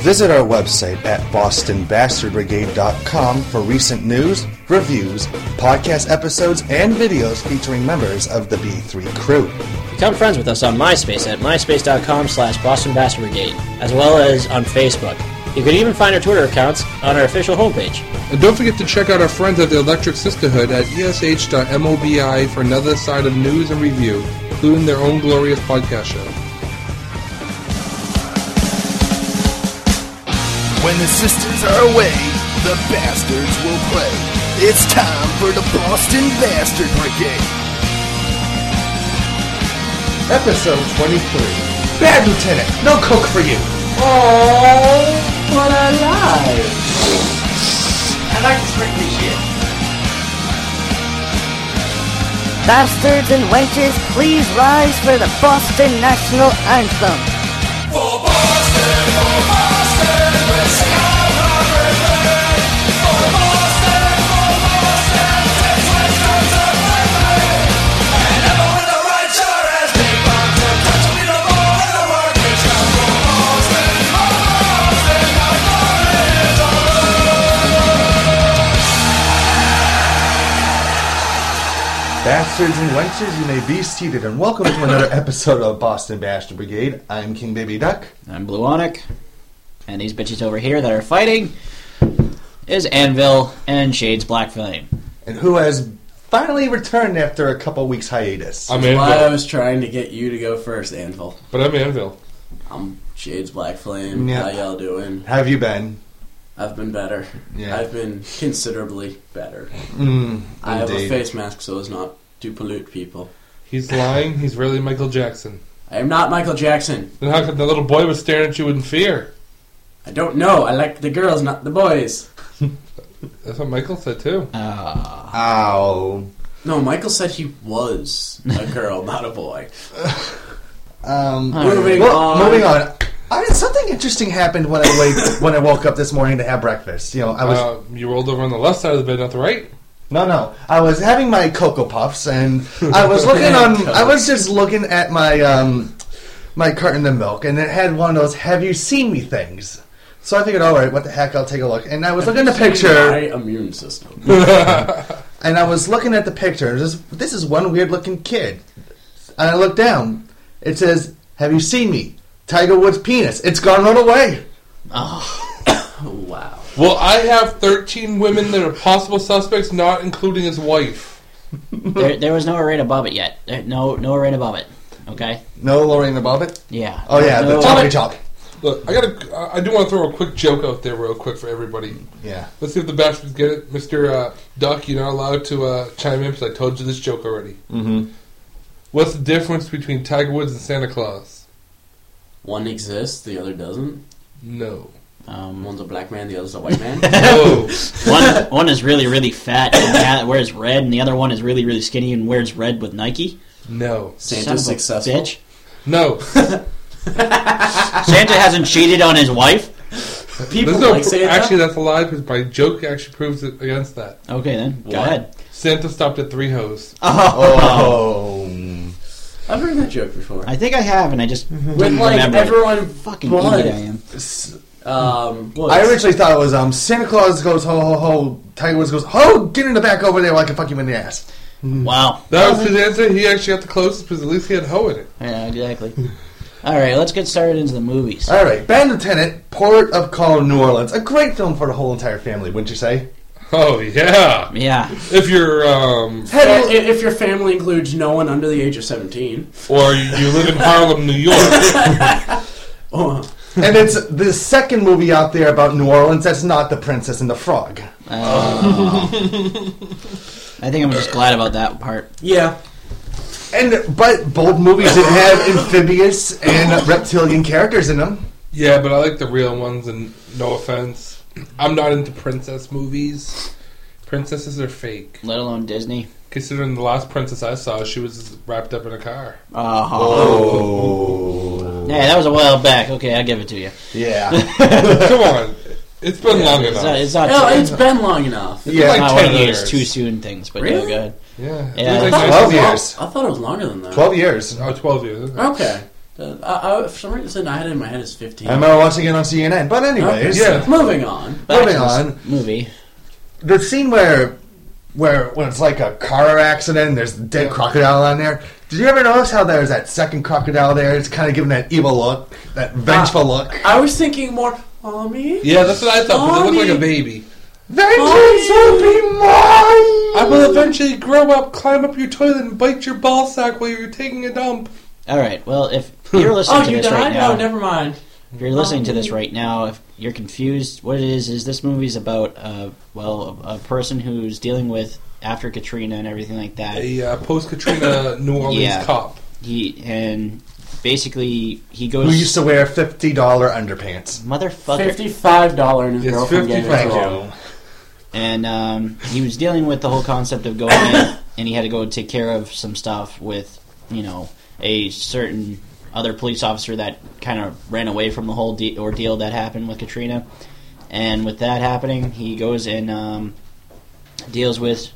Visit our website at bostonbastardbrigade.com for recent news, reviews, podcast episodes, and videos featuring members of the B3 crew. Become friends with us on MySpace at myspace.com/BostonBastardBrigade, as well as on Facebook. You can even find our Twitter accounts on our official homepage. And don't forget to check out our friends at the Electric Sisterhood at esh.mobi for another side of news and review, including their own glorious podcast show. When the sisters are away, the bastards will play. It's time for the Boston Bastard Brigade. Episode 23. Bad Lieutenant, no coke for you. Oh, what a lie. I like this sprinkly shit. Bastards and wenches, please rise for the Boston National Anthem. For Boston, we'll sing our hurricane. For Boston, takes Western's up like rain. And never with the right shot as big bombs and touch me the ball in the market shop. For Boston, my glory is over. Bastards and wenches, you may be seated, and welcome to another episode of Boston Bastard Brigade. I'm King Baby Duck. I'm Blue Onic. And these bitches over here that are fighting is Anvil and Shades Black Flame. And who has finally returned after a couple weeks hiatus. I'm That's why I Anvil. was trying to get you to go first, Anvil. But I'm Anvil. I'm Shades Black Flame. Yeah. How y'all doing? How have you been? I've been better. Yeah. I've been considerably better. I have a Indeed. face mask so as not to pollute people. He's lying. He's really Michael Jackson. I am not Michael Jackson. Then how come the little boy was staring at you in fear? I don't know. I like the girls, not the boys. That's what Michael said too. Ow. No, Michael said he was a girl, not a boy. Moving on. Something interesting happened when I woke up this morning to have breakfast. You know, I was You rolled over on the left side of the bed, not the right. no. I was having my Cocoa Puffs, and I was I was just looking at my my carton of milk, and it had one of those "Have you seen me?" things. So I figured, all right, what the heck? I'll take a look. And I was looking at the picture. My immune system. And I was looking at the picture. This is one weird looking kid. And I looked down. It says, "Have you seen me? Tiger Woods' penis. It's gone right away." Oh, wow. Well, I have 13 women that are possible suspects, not including his wife. There was no right above it yet. No right above it. Okay? No Lorraine above it? Yeah. Oh, yeah, the No- choppy chop. Look, I do want to throw a quick joke out there real quick for everybody. Yeah. Let's see if the bastards get it. Mr. Duck, you're not allowed to chime in because I told you this joke already. Mm-hmm. What's the difference between Tiger Woods and Santa Claus? One exists, the other doesn't. No. One's a black man, the other's a white man. No. one is really, really fat and wears red, and the other one is really, really skinny and wears red with Nike. No. Son Santa's of a successful. bitch. No. Santa hasn't cheated on his wife? People There's no like Santa. Actually, that's a lie because my joke actually proves it against that. Okay, then. Go What? ahead. Santa stopped at 3 hoes. Oh. I've heard that joke before. I think I have, and I just With didn't like remember it. everyone Fucking blood. idiot I am. I originally thought it was Santa Claus goes ho ho ho, Tiger Woods goes ho, get in the back over there, or I can fuck you in the ass. Wow. That was his answer. He actually got the closest because at least he had hoe in it. Yeah, exactly. All right, let's get started into the movies. All right, Bad Lieutenant, Port of Call, New Orleans. A great film for the whole entire family, wouldn't you say? Oh, yeah. Yeah. If you're, if your family includes no one under the age of 17. or you live in Harlem, New York. Oh, And it's the second movie out there about New Orleans that's not The Princess and the Frog. I think I'm just glad about that part. yeah. But both movies didn't have amphibious and reptilian characters in them. Yeah, but I like the real ones, and no offense. I'm not into princess movies. Princesses are fake. Let alone Disney. Considering the last princess I saw, she was wrapped up in a car. Oh. Yeah, that was a while back. Okay, I'll give it to you. Yeah. Come on. It's been long enough. It's not No, it's been long enough. Yeah. like not 10 one of those years. too soon things, but Really? yeah, go ahead. Yeah. Yeah. It was like 12 years. I thought it was longer than that. 12 years. Oh, 12 years. Okay. Okay. For some reason, I had it in my head as 15. I remember watching it on CNN. But anyways, Yeah. Moving on. Back moving to this on. movie. The scene where when it's like a car accident and there's a dead crocodile on there. Did you ever notice how there's that second crocodile there? It's kind of giving that evil look, that vengeful look. I was thinking more, Mommy? Yeah, that's what I thought, because it looked like a Mommy. baby. Vengeance will be mine! I will eventually grow up, climb up your toilet, and bite your ball sack while you're taking a dump. All right. Well, if you're listening Oh, to you this right died? now, Oh, never mind. if you're listening to this right now, if you're confused, what it is this movie's about, a person who's dealing with after Katrina and everything like that. A post-Katrina New Orleans Yeah. cop. He basically he Who goes used to wear $50 underpants. motherfucker, $55 and his It's girlfriend gave it Thank to him. you. and he was dealing with the whole concept of going in, and he had to go take care of some stuff with a certain other police officer that kind of ran away from the whole ordeal that happened with Katrina. And with that happening, he goes and deals with,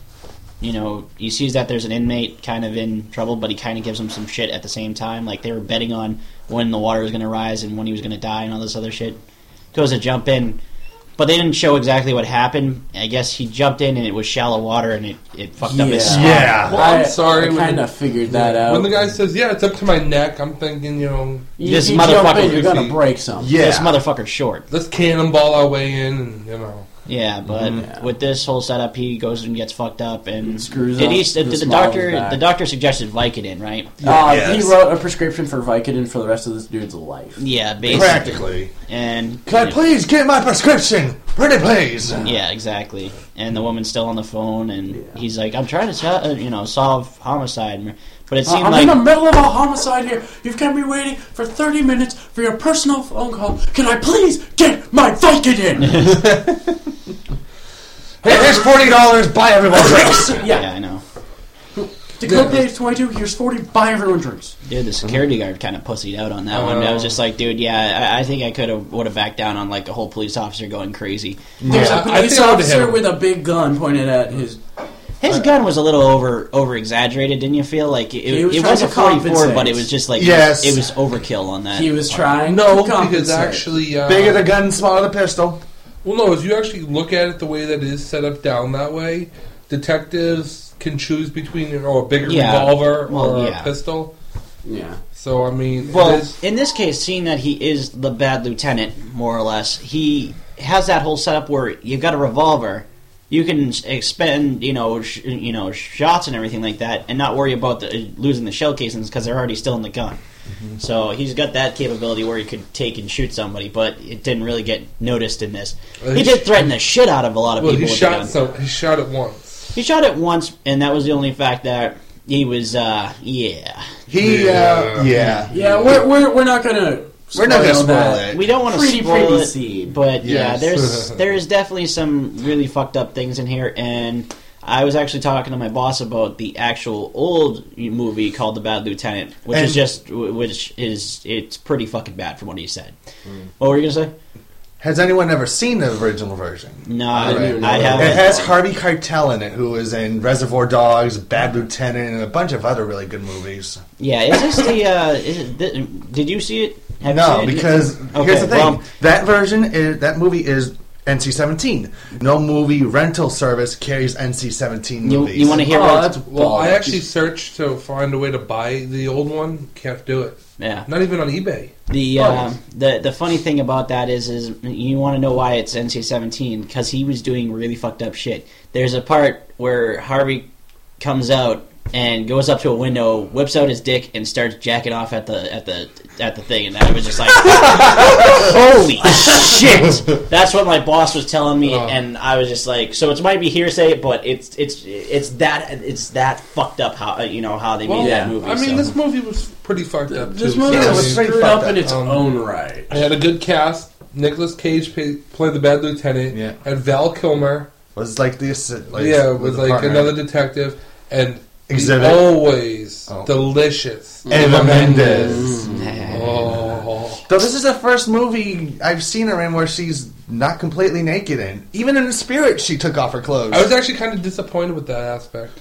he sees that there's an inmate kind of in trouble, but he kind of gives him some shit at the same time. Like they were betting on when the water was going to rise and when he was going to die and all this other shit. Goes to jump in, but they didn't show exactly what happened. I guess he jumped in and it was shallow water and it fucked up his spine. Yeah. Well, I'm sorry. I kind of figured that out. When the guy says, yeah, it's up to my neck, I'm thinking, This you motherfucker jump in, you're could gonna see- break something. Yeah. This motherfucker's short. let's cannonball our way in, and, Yeah, but Yeah. with this whole setup, he goes and gets fucked up and Screws did up he? the The smile's doctor. back. The doctor suggested Vicodin, right? Yes. He wrote a prescription for Vicodin for the rest of this dude's life. Yeah, basically. Practically. And Can I please get my prescription? Pretty please. yeah, exactly. And the woman's still on the phone, and he's like, "I'm trying to, solve homicide." But it seemed I'm like in the middle of a homicide here. You've got me waiting for 30 minutes for your personal phone call. Can I please get my Vicodin? Hey, here's $40. Buy everyone drinks. yeah, I know. To clip page 22, here's 40. Buy everyone drinks. Dude, the security guard kind of pussied out on that one. I was just like, dude, yeah, I think I would have backed down on like a whole police officer going crazy. There's Yeah, a I police think I would've hit officer him. with a big gun pointed at his. His gun was a little over exaggerated, didn't you feel? Like He was it trying was a to 44, compensate. but it was just like Yes. it was overkill on that. He was trying no, to because compensate. actually, Bigger the gun, smaller the pistol. well, no, if you actually look at it the way that it is set up down that way, detectives can choose between a bigger Yeah. revolver Well, or yeah. a pistol. Yeah. So, I mean, Well, it is, in this case, seeing that he is the bad lieutenant, more or less, he has that whole setup where you've got a revolver, you can expend, shots and everything like that, and not worry about losing the shell casings because they're already still in the gun. So he's got that capability where he could take and shoot somebody, but it didn't really get noticed in this. He did threaten the shit out of a lot of well, people he with the gun. he shot it once. He shot it once, and that was the only fact that he was, yeah. Yeah. Yeah, we're not gonna. We're not gonna spoil that. it. We don't want to Pretty spoil it, scene. but Yes. yeah, there's definitely some really fucked up things in here, and I was actually talking to my boss about the actual old movie called The Bad Lieutenant, it's pretty fucking bad from what he said. What were you gonna say? Has anyone ever seen the original version? No, Alright. I It haven't. has Harvey Keitel in it, who is in Reservoir Dogs, Bad Lieutenant, and a bunch of other really good movies. Yeah, is this did you see it? Have you No, seen it? because Okay, here's the thing: well- that movie is NC-17. No movie rental service carries NC-17 movies. You want to hear Oh, what? that's Well, I bollocks. actually searched to find a way to buy the old one. Can't do it. Yeah. Not even on eBay. The funny thing about that is you want to know why it's NC-17 because he was doing really fucked up shit. There's a part where Harvey comes out and goes up to a window, whips out his dick, and starts jacking off at the thing, and I was just like, "Holy shit!" That's what my boss was telling me, and I was just like, "So it might be hearsay, but it's that fucked up how how they made that movie." I mean, so. this movie was pretty fucked up, This too. movie Yeah, it was was pretty screwed fucked up in up. its own right. I had a good cast. Nicolas Cage played the bad lieutenant. Yeah. And Val Kilmer. was like this. Like, was the like partner. another detective. And Exhibit. the always Oh. delicious Eva Mendes. Oh. Though this is the first movie I've seen her in where she's not completely naked in. Even in the spirit, she took off her clothes. I was actually kind of disappointed with that aspect.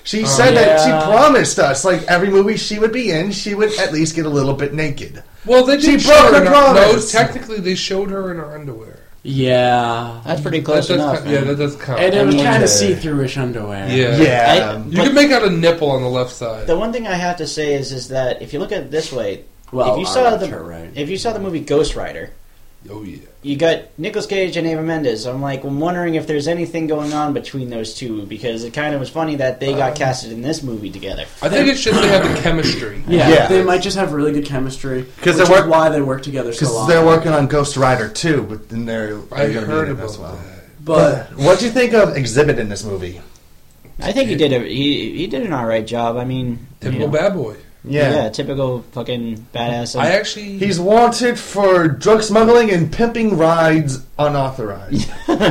She said that yeah. she promised us, like, every movie she would be in, she would at least get a little bit naked. Well, they did She show broke her her in her, no, promise. technically they showed her in her underwear. Yeah. That's pretty close That does enough. count- yeah, man. that does count. And it was mean, kind okay. of see-through-ish underwear. Yeah. Yeah. You can make out a nipple on the left side. The one thing I have to say is that if you look at it this way, Well, if you I'm saw not the sure, right? if you saw the movie Ghost Rider, Oh, yeah. you got Nicolas Cage and Eva Mendes. I'm wondering if there's anything going on between those two, because it kind of was funny that they got casted in this movie together. I think it's just they have the chemistry. Yeah, Yeah. they might just have really good chemistry. 'Cause Which they is work- why they work together so Because long. they're working on Ghost Rider 2, but then they're I gonna be heard in it about as well. that. But What do you think of Exhibit in this movie? I think he did an alright job. I mean, Typical bad boy. yeah, typical fucking badass. I actually... He's wanted for drug smuggling and pimping rides unauthorized.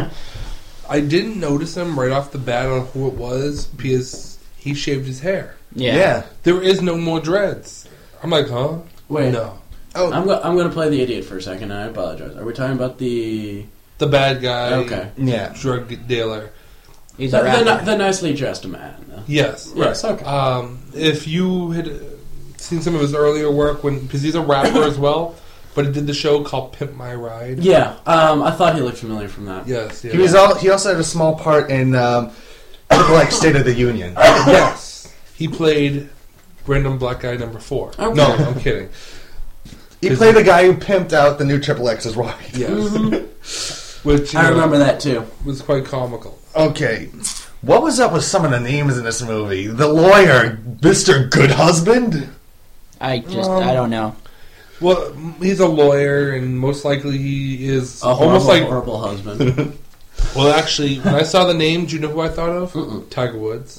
I didn't notice him right off the bat on who it was because he shaved his hair. yeah. There is no more dreads. I'm like, huh? wait, No. I'm going to play the idiot for a second. I apologize. Are we talking about the The bad guy, okay Yeah. drug dealer. He's a rapper. the nicely dressed man? Yes. Yes. Okay. If you had seen some of his earlier work, because he's a rapper as well, but he did the show called Pimp My Ride. Yeah. I thought he looked familiar from that. Yes. Yeah. He also had a small part in like State of the Union. Yes. He played Random Black Guy number 4. Okay. No, I'm kidding. He played the guy who pimped out the new Triple X's wife. Yes. Which I remember that too. was quite comical. Okay. What was up with some of the names in this movie? The lawyer, Mr. Good Husband? I don't know. Well, he's a lawyer, and most likely he is A almost like. horrible husband. Well, actually, when I saw the name, do you know who I thought of? Tiger Woods.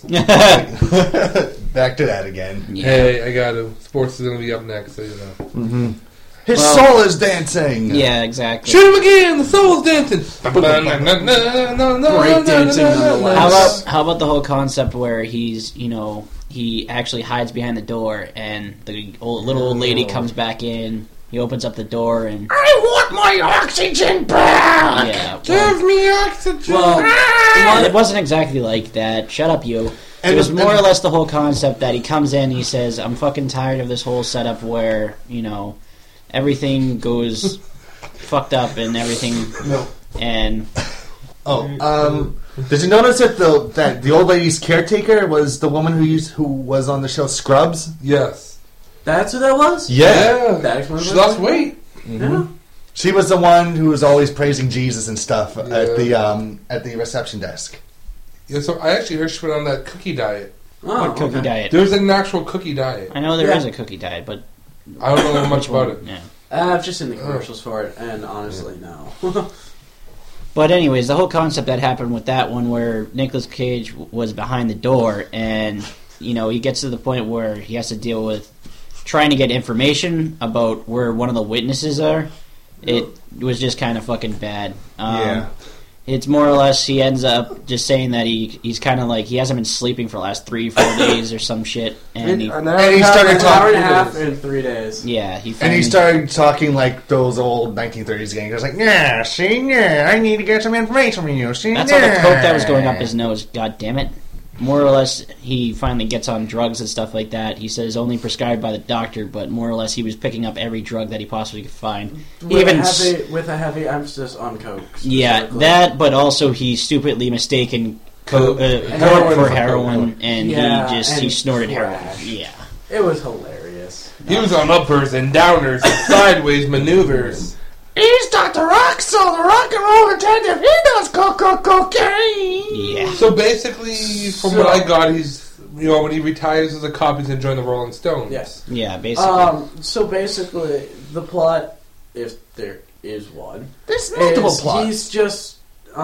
Back to that again. Yeah. Hey, I got to. Sports is going to be up next, so you know. His soul is dancing. Yeah, exactly. Shoot him again! The soul's dancing! Great dancing nonetheless. How about the whole concept where he actually hides behind the door, and the little old lady comes back in. He opens up the door and I want my oxygen back! yeah. Give me oxygen! Well, it wasn't exactly like that. Shut up, you. And It was the- more or less the whole concept that he comes in, he says, I'm fucking tired of this whole setup where, everything goes fucked up and everything, and Did you notice that the old lady's caretaker was the woman who was on the show Scrubs? Yes. That's who that was? Yeah. That explains She it. lost weight. Yeah. She was the one who was always praising Jesus and stuff at the reception desk. Yeah, so I actually heard she went on that cookie diet. Oh, cookie okay. diet. There's an actual cookie diet. I know there Yeah. is a cookie diet, but I don't know much about it. Yeah. I've just seen the commercials for it, and honestly, no. But anyways, the whole concept that happened with that one where Nicolas Cage was behind the door and, he gets to the point where he has to deal with trying to get information about where one of the witnesses are. It was just kind of fucking bad. Yeah. It's more or less he ends up just saying that he's kind of like he hasn't been sleeping for the last 3-4 days or some shit, and he And he started An hour and a talking. half in 3 days. yeah he And finally, he started talking like those old 1930s gangs. He was like, yeah, see, yeah, I need to get some information from you. See, That's all the yeah." coke that was going up his nose. God damn it. More or less, he finally gets on drugs and stuff like that. He says only prescribed by the doctor, but more or less he was picking up every drug that he possibly could find. With a heavy emphasis on coke. Yeah, specifically. that, but also he stupidly mistaken coke Heroin for for heroin, coke. and Yeah, he and snorted trash. heroin. Yeah. It was hilarious. He was on uppers and downers and sideways maneuvers. He's Dr. Axel, the rock and roll detective. He does cocaine. Yeah. So basically, from what I got, he's, when he retires as a cop, he's going to join the Rolling Stones. Yes. Yeah, basically. So basically, the plot, if there is one, There's multiple is plots. he's just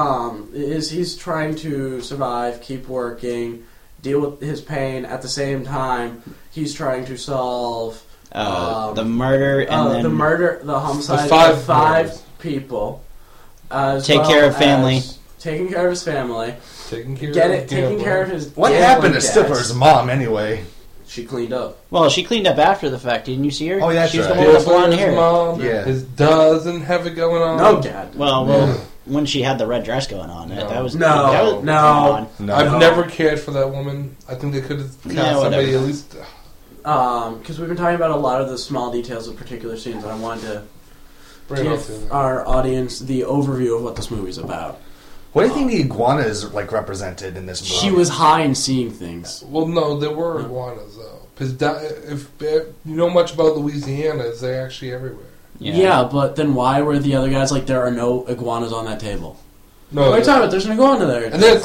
he's trying to survive, keep working, deal with his pain. At the same time, he's trying to solve the murder and then the homicide The of 5 murders. people. As Take care of family. as taking care of his family. Taking care Taking care of his. What gambling happened to debts. Stifler's mom anyway? She cleaned up. well, she cleaned up after the fact. Didn't you see her? Oh, yeah, that's she's right. the one with the blonde hair. Mom Yeah. doesn't have it going on. No, Dad. Well, when she had the red dress going on. No. That was No. come on. No. I've never cared for that woman. I think they could have cast Yeah, somebody whatever. at least. Because we've been talking about a lot of the small details of particular scenes, and I wanted to Bring it up to give them. our audience the overview of what this movie's about. What do you think the iguana is like represented in this movie? She was high and seeing things. Well, no, there were iguanas though. Because if you know much about Louisiana, they're actually everywhere. Yeah. But then why were the other guys like, there are no iguanas on that table? No, What are you talking about? There's an iguana there. and then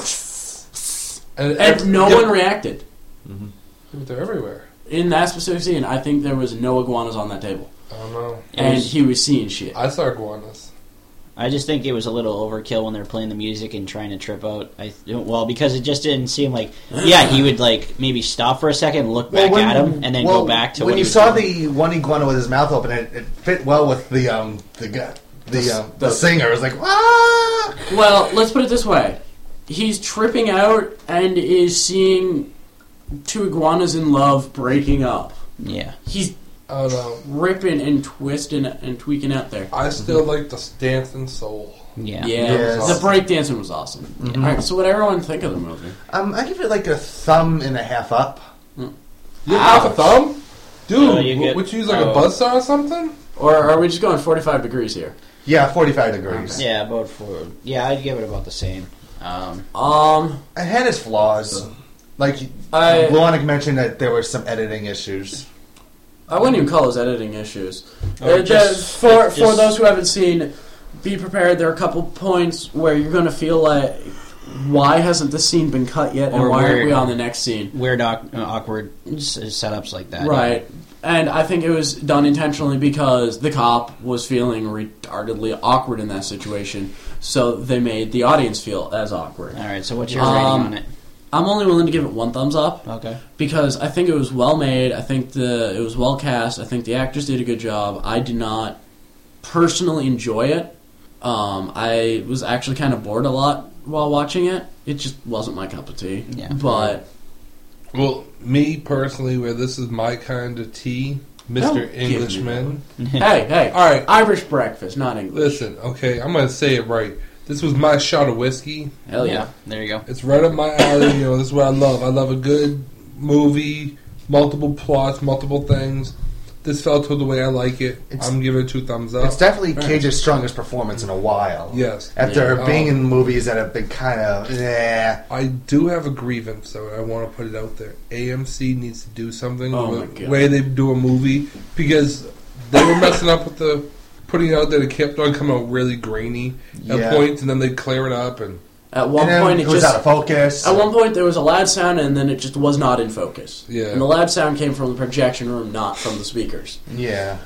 And no one reacted. They're everywhere. In that specific scene, I think there was no iguanas on that table. I don't know. And he was seeing shit. I saw iguanas. I just think it was a little overkill when they were playing the music and trying to trip out. Because it just didn't seem like. Yeah, he would like maybe stop for a second, look back at him, and then go back to when what you he was saw doing. the one iguana with his mouth open. It fit well with the singer. It was like, ah! Well, let's put it this way. He's tripping out and is seeing two iguanas in love breaking up. Yeah. He's I don't know. ripping and twisting and tweaking out there. I still like the Dancing Soul. Yeah. Yeah, Yes. the breakdancing was awesome. Mm-hmm. All right, so what everyone think of the movie? I give it like a thumb and a half up. You have a thumb? Dude, you get- would you use like a buzzsaw or something? Or are we just going 45 degrees here? Yeah, 45 degrees. Yeah, about 4. Yeah, I'd give it about the same. It had its flaws. Like, Luanic mentioned that there were some editing issues. I wouldn't even call those editing issues. Or For those who haven't seen, be prepared. There are a couple points where you're going to feel like, why hasn't this scene been cut yet, and Or why aren't where- we on the next scene? Weird, awkward setups like that. Right. And I think it was done intentionally because the cop was feeling retardedly awkward in that situation, so they made the audience feel as awkward. All right, so what's your rating on it? I'm only willing to give it 1 thumbs up. Okay. Because I think it was well made. I think it was well cast. I think the actors did a good job. I did not personally enjoy it. I was actually kind of bored a lot while watching it. It just wasn't my cup of tea. Yeah. But Well, me personally, where this is my kind of tea, Mr. Don't give me Englishman. hey, All right, Irish breakfast, not English. listen, okay, I'm going to say it right. This was my shot of whiskey. Hell yeah. There you go. It's right up my alley. You know, this is what I love. I love a good movie, multiple plots, multiple things. This felt to the way I like it. I'm giving it 2 thumbs up. It's definitely Cage's strongest performance in a while. Yes. After Yeah. being in movies that have been kind of, I do have a grievance, though. I want to put it out there. AMC needs to do something Oh with my the God. way they do a movie, because they were messing up with the putting it out there. It kept on coming out really grainy at Yeah. points, and then they clear it up. And At one and then point, it was out of focus. At one point, there was a loud sound, and then it just was not in focus. Yeah. And the loud sound came from the projection room, not from the speakers. Yeah.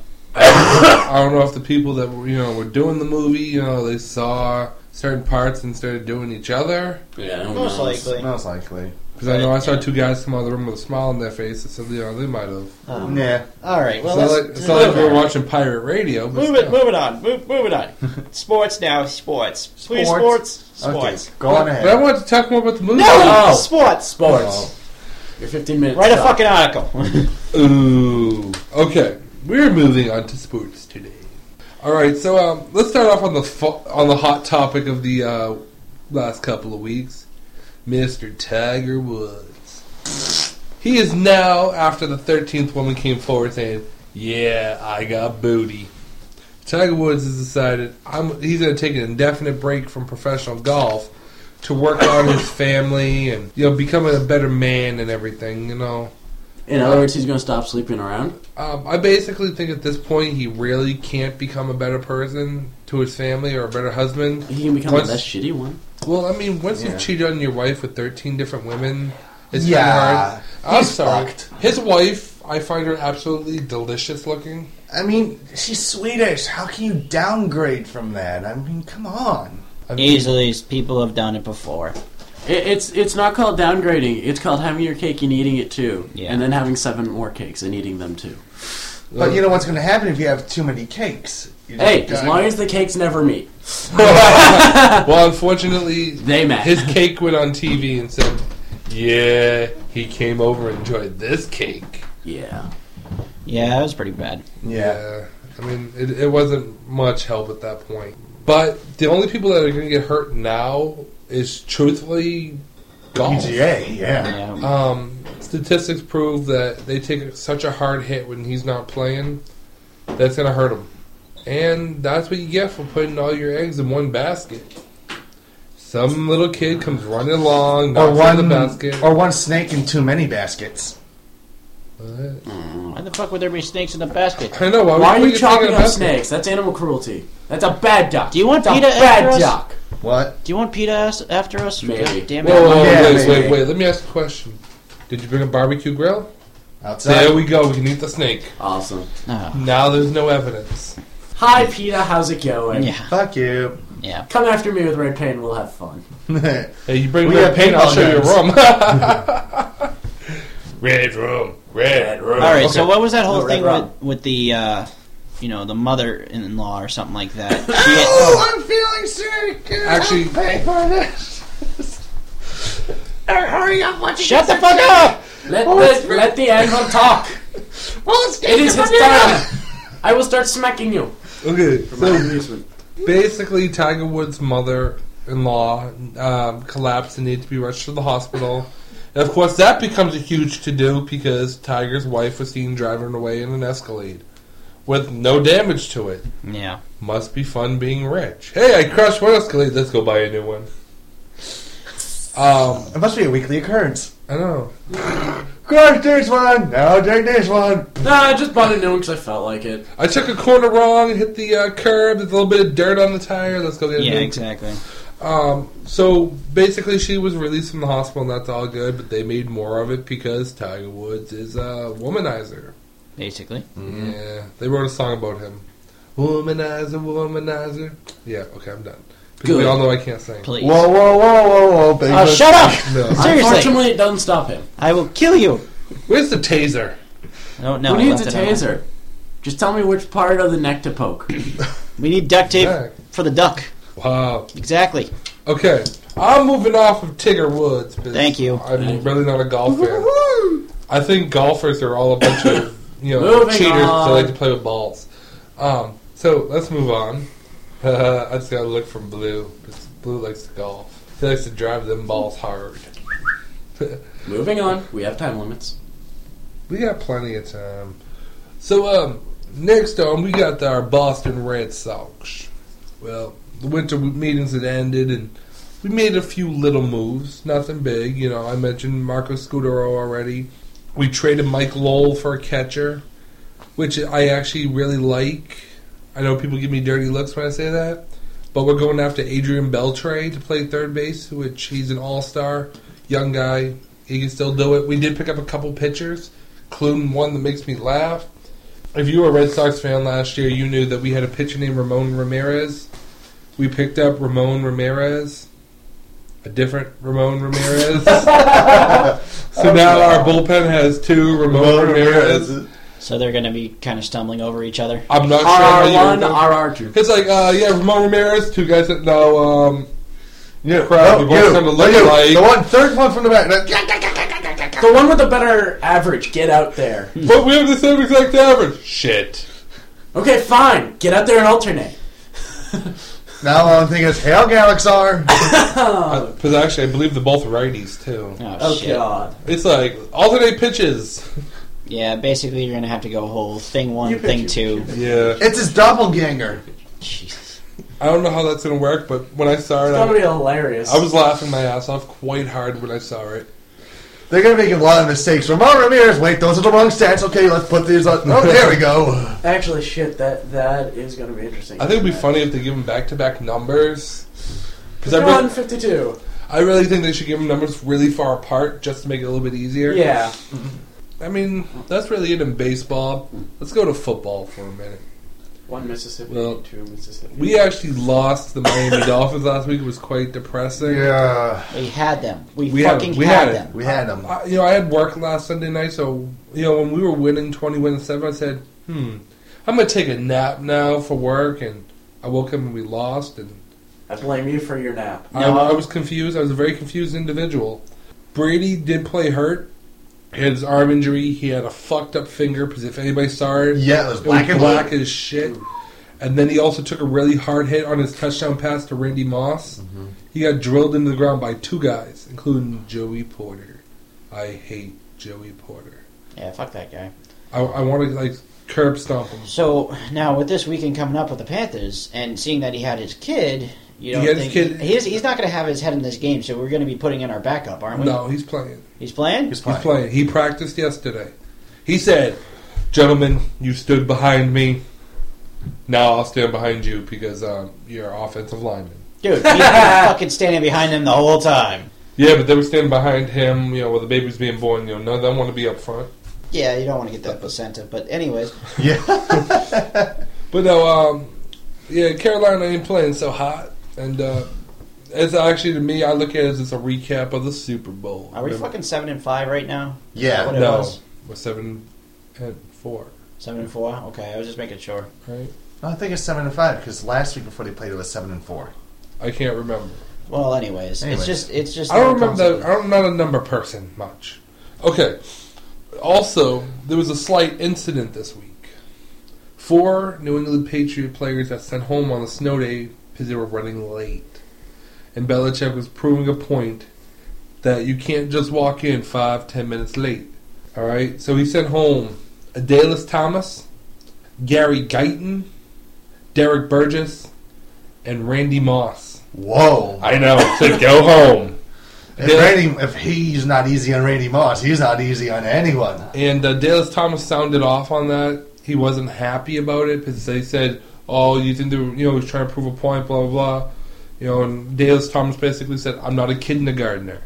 I don't know if the people that were doing the movie, they saw certain parts and started doing each other. Yeah, Most likely. Most likely. Because I know I saw 2 guys come out of the room with a smile on their face. I said, they might have. Yeah. All right. Well, It's not like we were watching pirate radio. But still. Moving on. Moving on. Sports now. Sports. Please, sports. Sports. Okay, go on But I ahead. wanted to talk more about the movie. No! Oh. Sports. Sports. Your 15 minutes. Write a stop. fucking article. Ooh. Okay, we're moving on to sports today. All right, so let's start off on the hot topic of the last couple of weeks, Mr. Tiger Woods. He is now, after the 13th woman came forward saying, "Yeah, I got booty." Tiger Woods has decided he's going to take an indefinite break from professional golf to work on his family and becoming a better man and everything. In other words, he's going to stop sleeping around? I basically think at this point he really can't become a better person to his family or a better husband. He can become Once- the best shitty one. Well, I mean, once Yeah. you've cheated on your wife with 13 different women, it's Yeah, kind of hard. I'm he's sorry. fucked. His wife, I find her absolutely delicious looking. I mean, she's Swedish. How can you downgrade from that? I mean, come on. I mean, Easily, people have done it before. It's not called downgrading. It's called having your cake and eating it too. Yeah. And then having 7 more cakes and eating them too. But you know what's going to happen if you have too many cakes? You Hey, just as gotta- long as the cakes never meet. Well, unfortunately, They match. his cake went on TV and said, "Yeah, he came over and enjoyed this cake." Yeah. Yeah, that was pretty bad. Yeah. I mean, it wasn't much help at that point. But the only people that are going to get hurt now is truthfully golf. PGA, yeah. Yeah. Statistics prove that they take such a hard hit when he's not playing that's going to hurt him. And that's what you get for putting all your eggs in one basket. Some little kid comes running along, knocks in the basket. Or one snake in too many baskets. Why the fuck would there be snakes in the basket? I know. Why are would you put chopping in a up basket? snakes? That's animal cruelty. That's a bad duck. Do you want That's PETA a bad after us? duck? What? Do you want PETA after us? Maybe. God damn Whoa, it. whoa, whoa, Yeah, wait. maybe. Let me ask a question. Did you bring a barbecue grill? Outside. There we go. We can eat the snake. Awesome. Oh, Now there's no evidence. Hi, PETA. How's it going? yeah. Fuck you. Yeah. Come after me with red paint. We'll have fun. Hey, you bring We red have paint, I'll paintball show you a guns. room. Red room. Red room. All right. Okay. So what was that whole No, thing Red Rum. with the the mother-in-law or something like that? Oh, I'm feeling sick. Actually- pay for this. Hurry up! What you Shut the fuck up! Let the animal talk. It is his time. I will start smacking you. Okay, For my so amusement. basically Tiger Woods' mother-in-law collapsed and needed to be rushed to the hospital. And of course that becomes a huge to-do because Tiger's wife was seen driving away in an Escalade with no damage to it. Yeah. Must be fun being rich. Hey, I crashed one Escalade, let's go buy a new one. It must be a weekly occurrence. I know. Crash this one. Now take this one. Nah, I just bought a new one because I felt like it. I took a corner wrong and hit the curb. There's a little bit of dirt on the tire. Let's go get a Yeah. new Exactly. So basically, she was released from the hospital, and that's all good. But they made more of it because Tiger Woods is a womanizer. Basically. Yeah, they wrote a song about him. Womanizer, womanizer. Yeah, okay, I'm done. Because we Good. all know I can't sing. Please. Whoa, whoa, whoa, whoa, whoa, baby. Shut up! No. Seriously. Unfortunately, it doesn't stop him. I will kill you. Where's the taser? No, no. Who I needs a left it at home. taser? Just tell me which part of the neck to poke. We need duct tape Back. for the duck. Wow. Exactly. Okay, I'm moving off of Tigger Woods. 'Cause Thank you. I'm really not a golf fan. I think golfers are all a bunch of Moving cheaters on. that like to play with balls. So let's move on. I just gotta look from Blue. 'Cause Blue likes to golf. He likes to drive them balls hard. Moving on. We have time limits. We got plenty of time. So next on we got our Boston Red Sox. Well, the winter meetings had ended and we made a few little moves. Nothing big, I mentioned Marco Scudero already. We traded Mike Lowell for a catcher, which I actually really like. I know people give me dirty looks when I say that, but we're going after Adrian Beltre to play third base, which he's an all-star, young guy. He can still do it. We did pick up a couple pitchers, including one that makes me laugh. If you were a Red Sox fan last year, you knew that we had a pitcher named Ramon Ramirez. We picked up Ramon Ramirez, a different Ramon Ramirez. So now our bullpen has two Ramon Ramirez. So they're going to be kind of stumbling over each other. I'm not sure how RR1, you. RR2. It's like, Ramon Ramirez, two guys that know. Yeah, Crap, we both kinda look alike. The one, third one from the back. The one with the better average, get out there. But we have the same exact average. Shit. Okay, fine. Get out there and alternate. Now all I'm thinking is, hail Galaxar. Because actually, I believe they're both righties, too. Oh, Oh, shit. God. It's like, alternate pitches. Yeah, basically you're going to have to go whole thing one, You thing pick two. Yeah. It's his doppelganger. Jesus. I don't know how that's going to work, but when I saw it, It's gonna be hilarious. I was laughing my ass off quite hard when I saw it. They're going to make a lot of mistakes. Ramon Ramirez, wait, those are the wrong stats. Okay, let's put these on. Oh, there we go. Actually, shit, that is gonna be interesting. I think it'd be funny if they give them back-to-back numbers. Because I, 51-52. I really think they should give them numbers really far apart just to make it a little bit easier. Yeah. I mean, that's really it in baseball. Let's go to football for a minute. One Mississippi, Well, two Mississippi. We actually lost the Miami Dolphins last week. It was quite depressing. Yeah. We had them. We had fucking it. them. We had him. I had work last Sunday night, so when we were winning 21-7, I said, I'm gonna take a nap now for work, and I woke up and we lost, and I blame you for your nap. I was confused. I was a very confused individual. Brady did play hurt. He had his arm injury. He had a fucked up finger because if anybody saw it, Yeah, it was it black was and black blue. as shit. And then he also took a really hard hit on his touchdown pass to Randy Moss. Mm-hmm. He got drilled into the ground by 2 guys, including Joey Porter. I hate Joey Porter. Yeah, fuck that guy. I want to, curb stomp him. So, now with this weekend coming up with the Panthers, and seeing that he had his kid, you don't He had his think... kid- He's not going to have his head in this game, so we're going to be putting in our backup, aren't we? No, he's playing. He's playing? He's He's playing. He practiced yesterday. He said, "Gentlemen, you stood behind me. Now I'll stand behind you because you're offensive lineman." Dude, he's been fucking standing behind him the whole time. Yeah, but they were standing behind him, while the baby was being born. None of them want to be up front. Yeah, you don't want to get that placenta, but anyways. Yeah. But no, Carolina ain't playing so hot. And it's actually, to me, I look at it as it's a recap of the Super Bowl. Are we fucking 7-5 right now? Yeah. What it No, was? we're 7-4, 7-4? Okay, I was just making sure. right? No, I think it's 7-5 because last week before they played it was 7-4. I can't remember. Well, anyways. Anyways. It's just. I don't the remember concept that. I'm not a number person much. Okay. Also, there was a slight incident this week. 4 New England Patriot players got sent home on a snow day because they were running late. And Belichick was proving a point that you can't just walk in 5-10 minutes late. Alright? So he sent home Adalys Thomas, Gary Guyton, Derek Burgess, and Randy Moss. Whoa. I know. So go home. If he's not easy on Randy Moss, he's not easy on anyone. And Dallas Thomas sounded off on that. He wasn't happy about it because they said, "Oh, you think they were, he was trying to prove a point, blah blah blah." And Dallas Thomas basically said, "I'm not a kindergartner.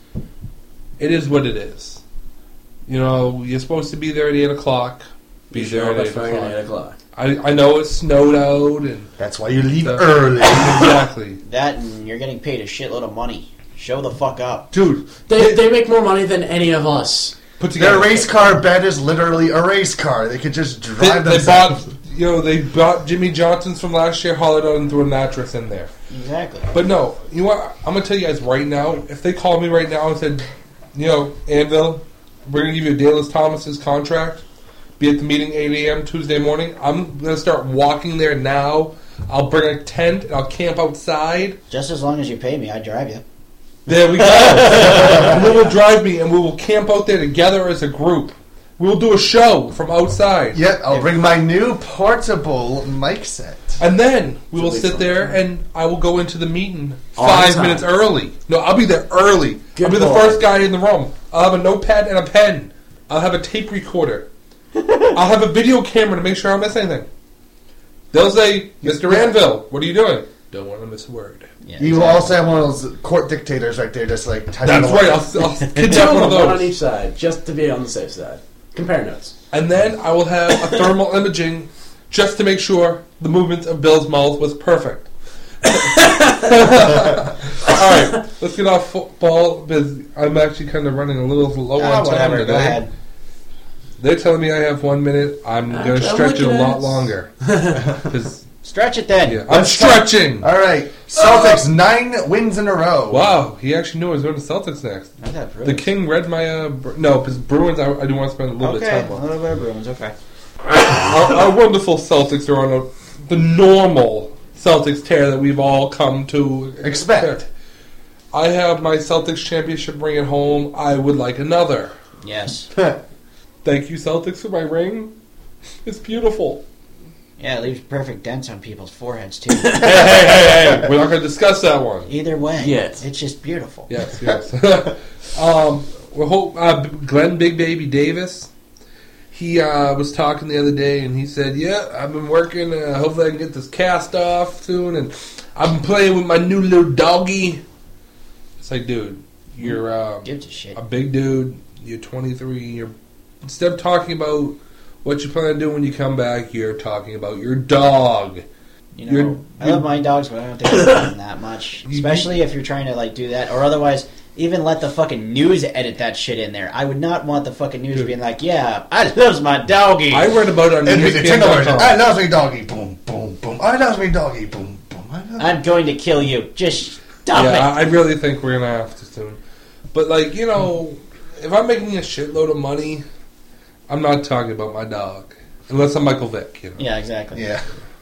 It is what it is. You're supposed to be there at 8:00. Be there at 8 o'clock. I know it snowed out, and That's why you leave So- early. exactly, that, and you're getting paid a shitload of money. Show the fuck up. Dude, They make more money than any of us. put their together. race car bed is literally a race car. They could just drive They themselves. bought, they bought Jimmy Johnson's from last year, hauled it out, and threw a mattress in there. Exactly. But no, you know what? I'm gonna tell you guys right now. If they called me right now and said, Anvil, we're gonna give you Dallas Thomas's contract. Be at the meeting 8 a.m. Tuesday morning. I'm gonna start walking there now. I'll bring a tent and I'll camp outside. Just as long as you pay me, I drive you. There we go. And we will drive me and we will camp out there together as a group. We will do a show from outside. Yep, I'll bring my new portable mic set. And then we will It'll be sit fun. there and I will go into the meeting On 5 time. minutes early. No, I'll be there early. Good I'll be the boy. first guy in the room. I'll have a notepad and a pen. I'll have a tape recorder. I'll have a video camera to make sure I don't miss anything. They'll say, "Mr. Anvil, what are you doing?" Don't want to miss a word. Yeah, You will also have one of those court dictators right there, just like typing That's away. right. I'll kidnap one of One on those. each side, just to be on the safe side. Compare notes. And then I will have a thermal imaging just to make sure the movement of Bill's mouth was perfect. Alright, let's get off football because I'm actually kind of running a little low on time whatever. today. Go ahead. They're telling me I have 1 minute. I'm going to I'm stretch it a looking lot at- longer. 'Cause, Stretch it then. yeah, I'm stretching! All right, Celtics 9 wins in a row. Wow, he actually knew I was going to Celtics next. Not that The Bruins. King read my... no, because Bruins, I do want to spend a little bit Okay, of time a on. little bit of Bruins. Okay. Our wonderful Celtics are on the normal Celtics tear that we've all come to Expect. I have my Celtics championship ring at home. I would like another. Yes. Thank you, Celtics, for my ring. It's beautiful. Yeah, it leaves perfect dents on people's foreheads too. Hey, we're not going to discuss that one. Either way, Yes. it's just beautiful. Yes. We hope Glenn Big Baby Davis. He was talking the other day, and he said, "Yeah, I've been working. Hopefully, I can get this cast off soon, and I've been playing with my new little doggy." It's like, dude, you're Gives a shit. a big dude. You're 23. You're instead of talking about what you plan on doing when you come back, you're talking about your dog. You know, I love my dogs, but I don't think I love them that much. Especially if you're trying to do that, or otherwise, even let the fucking news edit that shit in there. I would not want the fucking news being like, "Yeah, I loves my doggy." I read about it on It'd be the tingle version. I ESPN.com. love me doggy. Boom, boom, boom. I love me doggy. Boom, boom. I love I'm going to kill you. Just stop Yeah, it. I really think we're gonna have to soon. But if I'm making a shitload of money, I'm not talking about my dog unless I'm Michael Vick. Yeah, exactly. Yeah.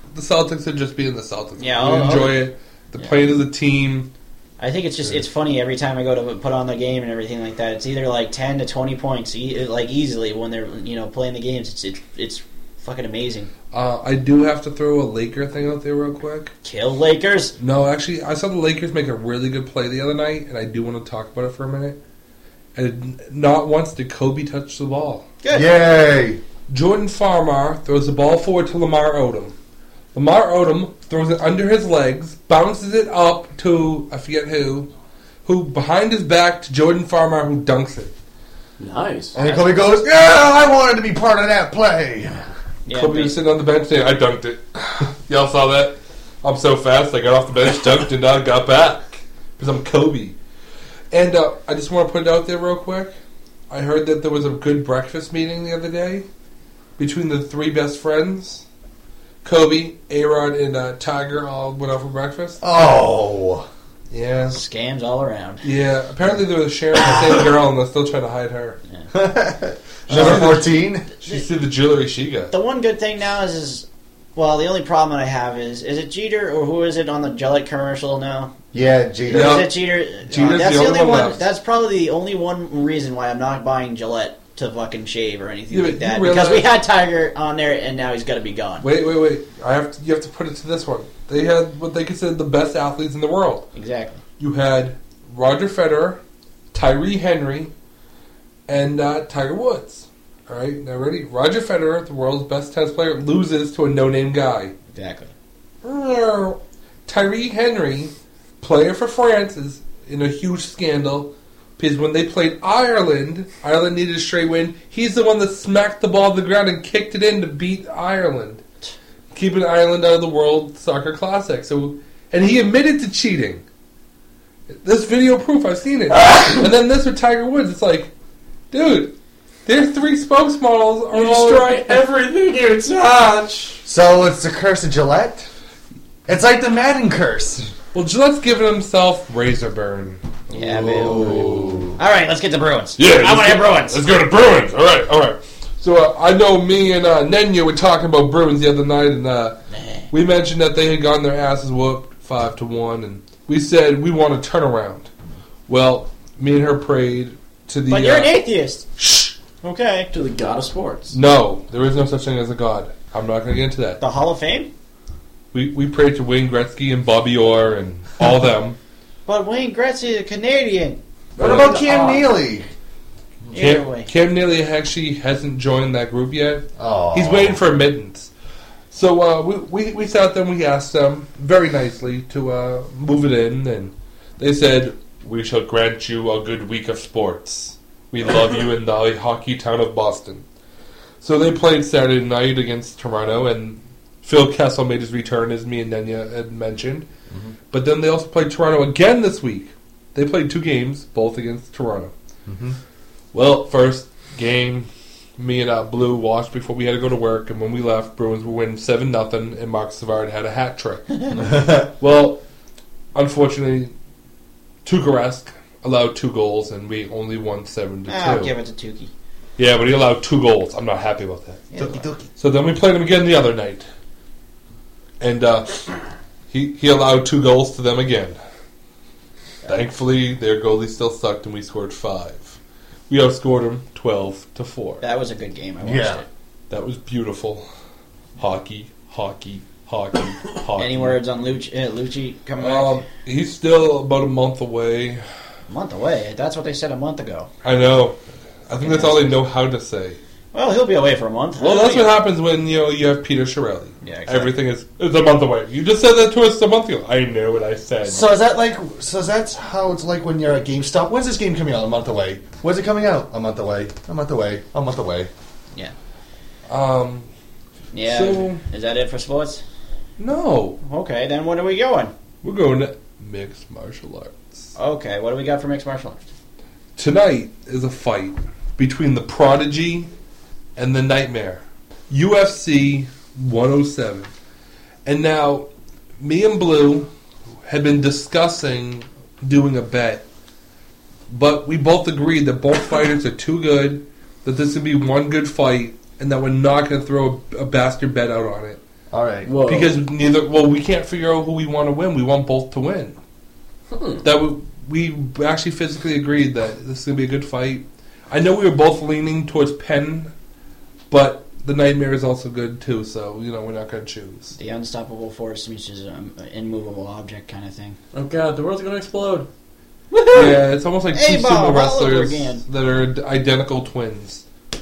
the Celtics are just being the Celtics. Yeah, we enjoy it. They're playing as a team. I think it's just it's funny every time I go to put on the game and everything like that. It's either like 10 to 20 points, like easily when they're playing the games. It's fucking amazing. I do have to throw a Laker thing out there real quick. Kill Lakers. No, actually, I saw the Lakers make a really good play the other night, and I do want to talk about it for a minute. And not once did Kobe touch the ball. Good. Yay! Jordan Farmar throws the ball forward to Lamar Odom. Lamar Odom throws it under his legs, bounces it up to, I forget who behind his back to Jordan Farmar, who dunks it. Nice. And Kobe goes, "Yeah, I wanted to be part of that play." Yeah, Kobe was sitting on the bench saying, "I dunked it." Y'all saw that? I'm so fast, I got off the bench, dunked, and I got back. Because I'm Kobe. And I just want to put it out there real quick. I heard that there was a good breakfast meeting the other day between the three best friends. Kobe, A-Rod, and Tiger all went out for breakfast. Oh. Yeah. Scams all around. Yeah. Apparently they were sharing the same girl and they're still trying to hide her. Number 14? She see the jewelry she got. The one good thing now is the only problem that I have is it Jeter or who is it on the Gillette commercial now? Yeah, Jeter. Yeah. Is it Jeter? Jeter's That's the the only only one one. left. That's probably the only one reason why I'm not buying Gillette to fucking shave or anything Yeah, but like that. you realize- Because we had Tiger on there and now he's got to be gone. Wait. You have to put it to this one. They had what they considered the best athletes in the world. Exactly. You had Roger Federer, Tyree Henry, and Tiger Woods. All right, now ready? Roger Federer, the world's best tennis player, loses to a no-name guy. Exactly. Tyree Henry, player for France, is in a huge scandal because when they played Ireland needed a straight win. He's the one that smacked the ball to the ground and kicked it in to beat Ireland, keeping Ireland out of the World Soccer Classic. And he admitted to cheating. This video proof, I've seen it. And then this with Tiger Woods, it's like, dude, their three spokesmodels are all... everything you touch. So it's the curse of Gillette? It's like the Madden curse. Well, Gillette's giving himself razor burn. Yeah, man. All right, let's get to Bruins. Yeah, I want to have Bruins. Let's go to Bruins. All right. So I know me and Nenya were talking about Bruins the other night, and we mentioned that they had gotten their asses whooped 5-1, and we said we want a turnaround. Well, me and her prayed to the... But you're an atheist. Shh. Okay. To the god of sports. No, there is no such thing as a god. I'm not going to get into that. The Hall of Fame? We prayed to Wayne Gretzky and Bobby Orr and all them. But Wayne Gretzky is a Canadian. What about Cam Neely? Either way. Cam Neely actually hasn't joined that group yet. Oh. He's waiting for admittance. So we sat there and we asked them very nicely to move it in, and they said, "We shall grant you a good week of sports. We love you in the hockey town of Boston." So they played Saturday night against Toronto, and Phil Kessel made his return, as me and Nenya had mentioned. Mm-hmm. But then they also played Toronto again this week. They played 2 games, both against Toronto. Mm-hmm. Well, first game, me and Blue watched before we had to go to work, and when we left, Bruins were winning 7-0, and Mark Savard had a hat trick. Well, unfortunately, Tuukka allowed 2 goals, and we only won 7-2. I'll give it to Tukey. Yeah, but he allowed 2 goals. I'm not happy about that. Yeah, Dookie. So then we played him again the other night, and he allowed 2 goals to them again. Thankfully, their goalie still sucked, and we scored 5. We outscored them 12-4. That was a good game. I watched Yeah. it. That was beautiful. Hockey. Any words on Lucci coming back? He's still about a month away. A month away. That's what they said a month ago. I know. I think that's all they know how to say. Well, he'll be away for a month. Well, that's what happens when you have Peter Chiarelli. Yeah, exactly. Everything is it's a month away. You just said that to us a month ago. I know what I said. So that's how it's like when you're at GameStop. When's this game coming out? A month away. When's it coming out? A month away. A month away. A month away. Yeah. Yeah. So, is that it for sports? No. Okay, then when are we going? We're going to mixed martial arts. Okay, what do we got for mixed martial arts? Tonight is a fight between the Prodigy and the Nightmare. UFC 107. And now, me and Blue had been discussing doing a bet, but we both agreed that both fighters are too good, that this would be one good fight, and that we're not going to throw a bastard bet out on it. All right. Whoa. Because we can't figure out who we want to win. We want both to win. That we actually physically agreed that this is going to be a good fight. I know we were both leaning towards Penn, but the Nightmare is also good too, so, we're not going to choose. The unstoppable force meets an immovable object kind of thing. Oh god, the world's gonna explode. Yeah, it's almost like two Hey, Bob, sumo all over wrestlers again. that are identical twins.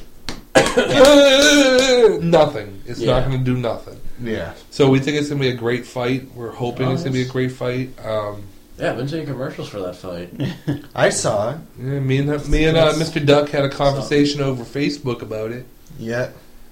Nothing. It's not Yeah. going to do nothing. Yeah. So we think it's going to be a great fight. We're hoping it's going to be a great fight. Yeah, I've been seeing commercials for that fight. I saw it. Yeah, me and Mr. Duck had a conversation over Facebook about it. Yeah.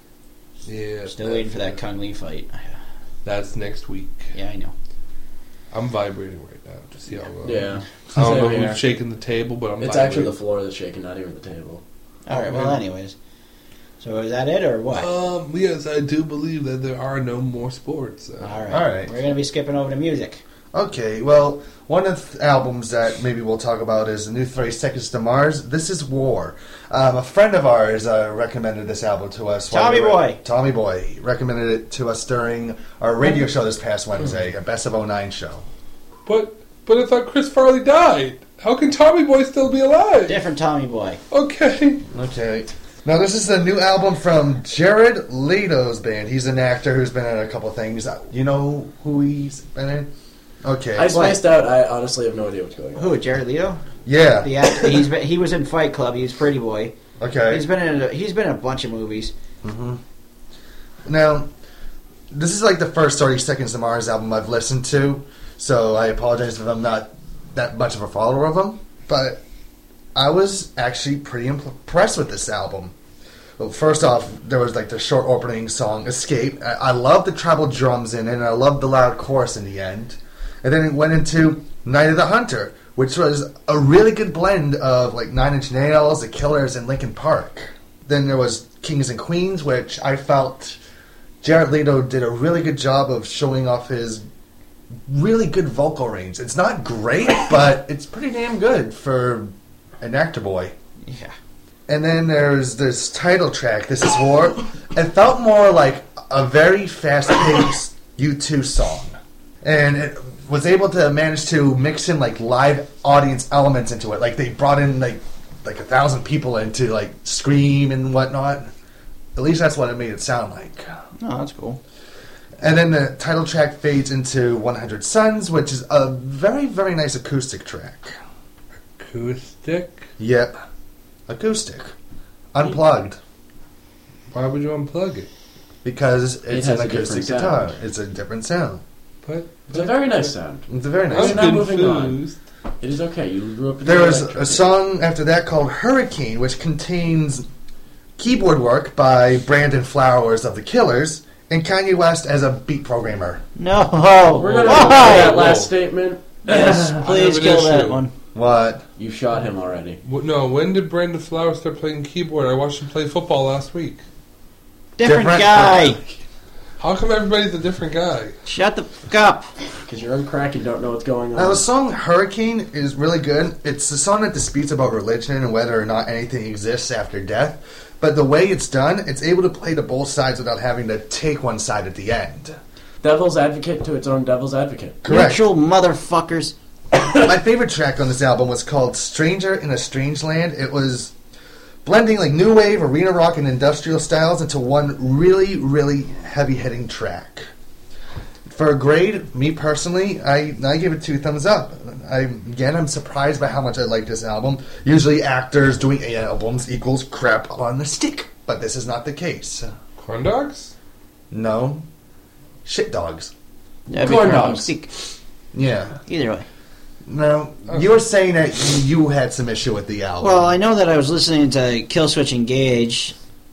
Yeah, Still waiting for that Kung Lee fight. That's next week. Yeah, I know. I'm vibrating right now to see how. Yeah. I don't know Same here. who's shaking the table, but I'm. It's vibrating. actually the floor that's shaking, not even the table. All right. Well, anyways. So is that it or what? Yes, I do believe that there are no more sports. All right. All right. We're gonna be skipping over to music. Okay, well, one of the albums that maybe we'll talk about is the new 30 Seconds to Mars, This Is War. A friend of ours recommended this album to us. Tommy Boy. Tommy Boy recommended it to us during our radio show this past Wednesday, a Best of 09 show. But I thought Chris Farley died. How can Tommy Boy still be alive? Different Tommy Boy. Okay. Okay. Now, this is the new album from Jared Leto's band. He's an actor who's been in a couple things. You know who he's been in? Okay. I spaced out. I honestly have no idea what's going on. Who? Jared Leto? Yeah. The actor. He was in Fight Club. He was Pretty Boy. Okay. He's been in a bunch of movies. Mm-hmm. Now, this is like the first 30 Seconds to Mars album I've listened to, so I apologize if I'm not that much of a follower of them, but I was actually pretty impressed with this album. Well, first off, there was like the short opening song, Escape. I love the treble drums in it, and I love the loud chorus in the end. And then it went into Night of the Hunter, which was a really good blend of like Nine Inch Nails, The Killers, and Linkin Park. Then there was Kings and Queens, which I felt Jared Leto did a really good job of showing off his really good vocal range. It's not great, but it's pretty damn good for an actor boy. Yeah. And then there's this title track, This Is War. It felt more like a very fast-paced U2 song. And it was able to manage to mix in like live audience elements into it. Like they brought in like 1,000 people in to like scream and whatnot. At least that's what it made it sound like. Oh, that's cool. And then the title track fades into 100 Suns, which is a very, very nice acoustic track. Acoustic? Yep. Acoustic. Unplugged. Why would you unplug it? Because it's has an a different acoustic guitar. sound. It's a different sound. But It's a very nice sound. It's a very nice I'm sound. not moving on. confused. It is okay. You grew up in There the was electric a song after that called Hurricane, which contains keyboard work by Brandon Flowers of The Killers and Kanye West as a beat programmer. No. We're going to Why? go that last statement. Yes, please an kill that issue. one. What? You shot him already. No, when did Brandon Flowers start playing keyboard? I watched him play football last week. Different Different- guy. How come everybody's a different guy? Shut the fuck up. Because you're on crack and don't know what's going on. Now, the song Hurricane is really good. It's a song that disputes about religion and whether or not anything exists after death. But the way it's done, it's able to play to both sides without having to take one side at the end. Devil's advocate to its own devil's advocate. Correct. Neutral motherfuckers. My favorite track on this album was called Stranger in a Strange Land. It was blending like new wave, arena rock, and industrial styles into one really, really heavy-hitting track. For a grade, me personally, I give it 2 thumbs up. I'm surprised by how much I like this album. Usually actors doing albums equals crap on the stick, but this is not the case. Corn dogs? No. Shit dogs. Corn dogs. Yeah. Either way. Now, you were saying that you had some issue with the album. Well, I know that I was listening to Killswitch Engage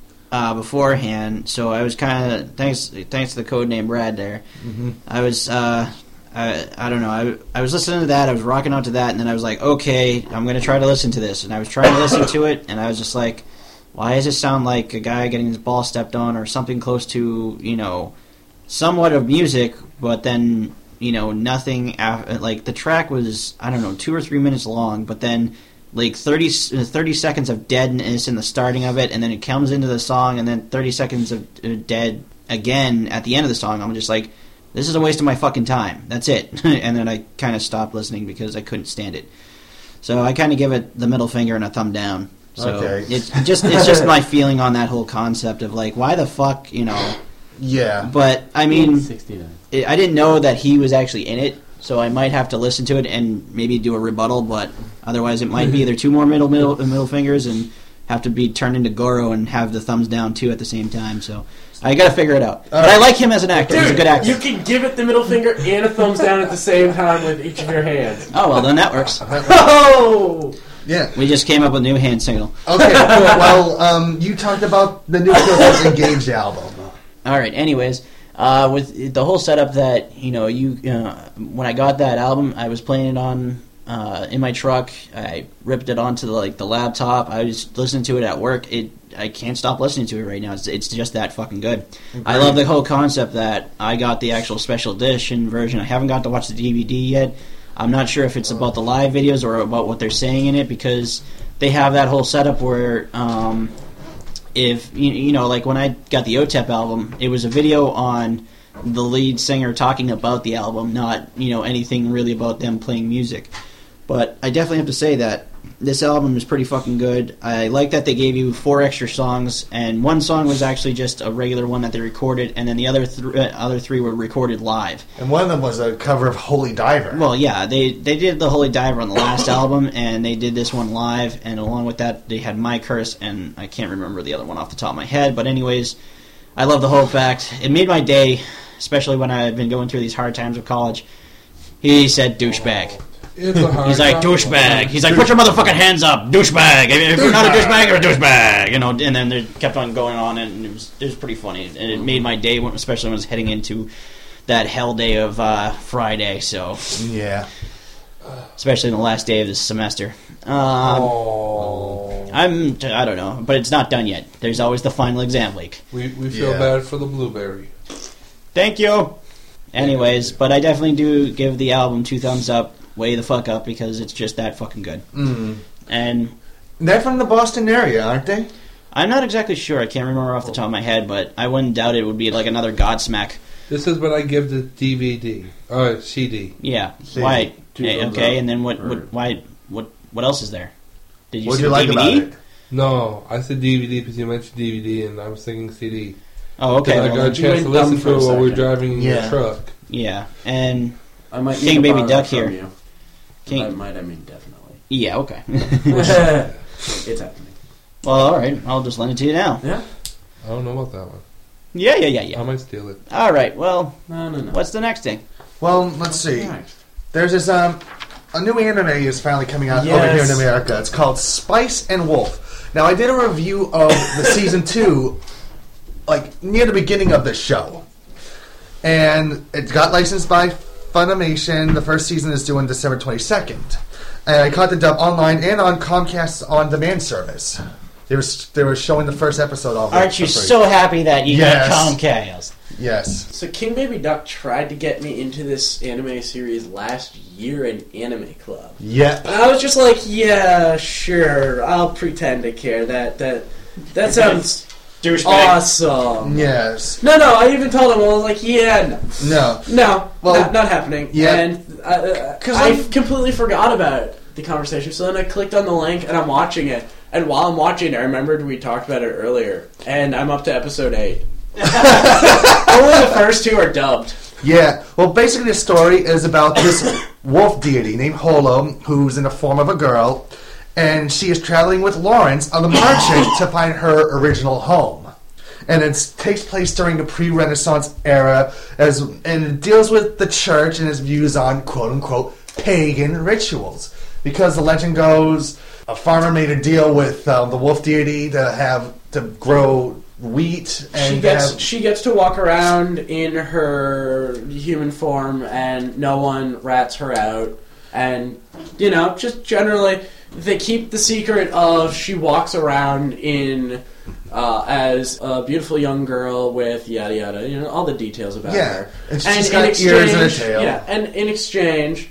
beforehand, so I was kind of thanks to the codename Brad there. Mm-hmm. I was I don't know. I was listening to that. I was rocking out to that, and then I was like, okay, I'm going to try to listen to this. And I was trying to listen to it, and I was just like, why does it sound like a guy getting his ball stepped on or something close to somewhat of music, but then nothing. Like the track was, I don't know, 2 or 3 minutes long, but then like 30 seconds of deadness in the starting of it, and then it comes into the song, and then 30 seconds of dead again at the end of the song, I'm just like, this is a waste of my fucking time. That's it. And then I kind of stopped listening because I couldn't stand it. So I kind of give it the middle finger and a thumb down. So Okay. it's just my feeling on that whole concept of like, why the fuck, you know? Yeah. But I mean, 69. I didn't know that he was actually in it, so I might have to listen to it and maybe do a rebuttal. But otherwise, it might be either two more middle fingers and have to be turned into Goro and have the thumbs down too at the same time. So I got to figure it out. But I like him as an actor. He's a good actor. You can give it the middle finger and a thumbs down at the same time with each of your hands. Oh well, then that works. Oh! Yeah. We just came up with a new hand signal. Okay, cool. Well, you talked about the new Killswitch Engage album. All right. Anyways, with the whole setup that when I got that album, I was playing it on in my truck. I ripped it onto the laptop. I was listening to it at work. I can't stop listening to it right now. It's just that fucking good. I love the whole concept that I got the actual special edition version. I haven't got to watch the DVD yet. I'm not sure if it's about the live videos or about what they're saying in it, because they have that whole setup where if like when I got the OTEP album, it was a video on the lead singer talking about the album, not anything really about them playing music. But I definitely have to say that this album is pretty fucking good. I like that they gave you 4 extra songs, and one song was actually just a regular one that they recorded, and then the other 3 were recorded live. And one of them was a cover of Holy Diver. Well, yeah, they did the Holy Diver on the last album, and they did this one live, and along with that, they had My Curse, and I can't remember the other one off the top of my head, but anyways, I love the whole fact. It made my day, especially when I've been going through these hard times of college. He said douchebag. It's a hard He's like, time. douchebag. He's like, put your motherfucking hands up, douchebag. If you're not a douchebag, you're a douchebag. And then they kept on going on, and it was pretty funny. And it made my day, especially when I was heading into that hell day of Friday. So Yeah. especially in the last day of this semester. I don't know, but it's not done yet. There's always the final exam week. We feel Yeah. bad for the blueberry. Thank you. Anyways, but I definitely do give the album 2 thumbs up, way the fuck up, because it's just that fucking good. Mm. And They're from the Boston area, aren't they? I'm not exactly sure. I can't remember off the top of my head, but I wouldn't doubt it would be like another Godsmack. This is what I give the DVD. CD. Yeah. See, Why? 2 Hey, thumbs okay, up. and then what? Or- What else is there? Did you What see do you the like DVD? about it? No, I said DVD because you mentioned DVD and I was thinking CD. Oh, okay. I well, got a then- chance to went dumb listen for to a it while we were second. driving in Yeah. the truck. yeah, and I might King need to Baby borrow Duck that from here. you. King. I might, I mean definitely. Yeah, okay. It's happening. Well, all right. I'll just lend it to you now. Yeah? I don't know about that one. Yeah. I might steal it. All right. Well, No. what's the next thing? Well, let's see. Alright. There's this a new anime is finally coming out over here in Yes. America. It's called Spice and Wolf. Now, I did a review of the season 2, like near the beginning of the show, and it got licensed by Funimation. The first season is due on December 22nd, and I caught the dub online and on Comcast's on-demand service. They were showing the first episode of it. Aren't you for free. so happy that you Yes. got Comcast? Yes. So King Baby Duck tried to get me into this anime series last year in Anime Club. Yep. And I was just like, yeah, sure, I'll pretend to care. That sounds Douchebag. awesome. Yes. No, I even told him, I was like, yeah, No. no, Well, not happening. yeah. And I completely forgot about the conversation. So then I clicked on the link and I'm watching it. And while I'm watching it, I remembered we talked about it earlier. And I'm up to episode 8. Only the first 2 are dubbed. Yeah, well, basically the story is about this wolf deity named Holo, who's in the form of a girl, and she is traveling with Lawrence on the marching to find her original home. And it takes place during the pre-Renaissance era, and it deals with the church and its views on quote-unquote pagan rituals. Because the legend goes, a farmer made a deal with the wolf deity to grow wheat, and She gets to walk around in her human form, and no one rats her out. And just generally, they keep the secret of she walks around in as a beautiful young girl with yada yada, all the details about her. And she's got ears and a tail. Yeah, and in exchange,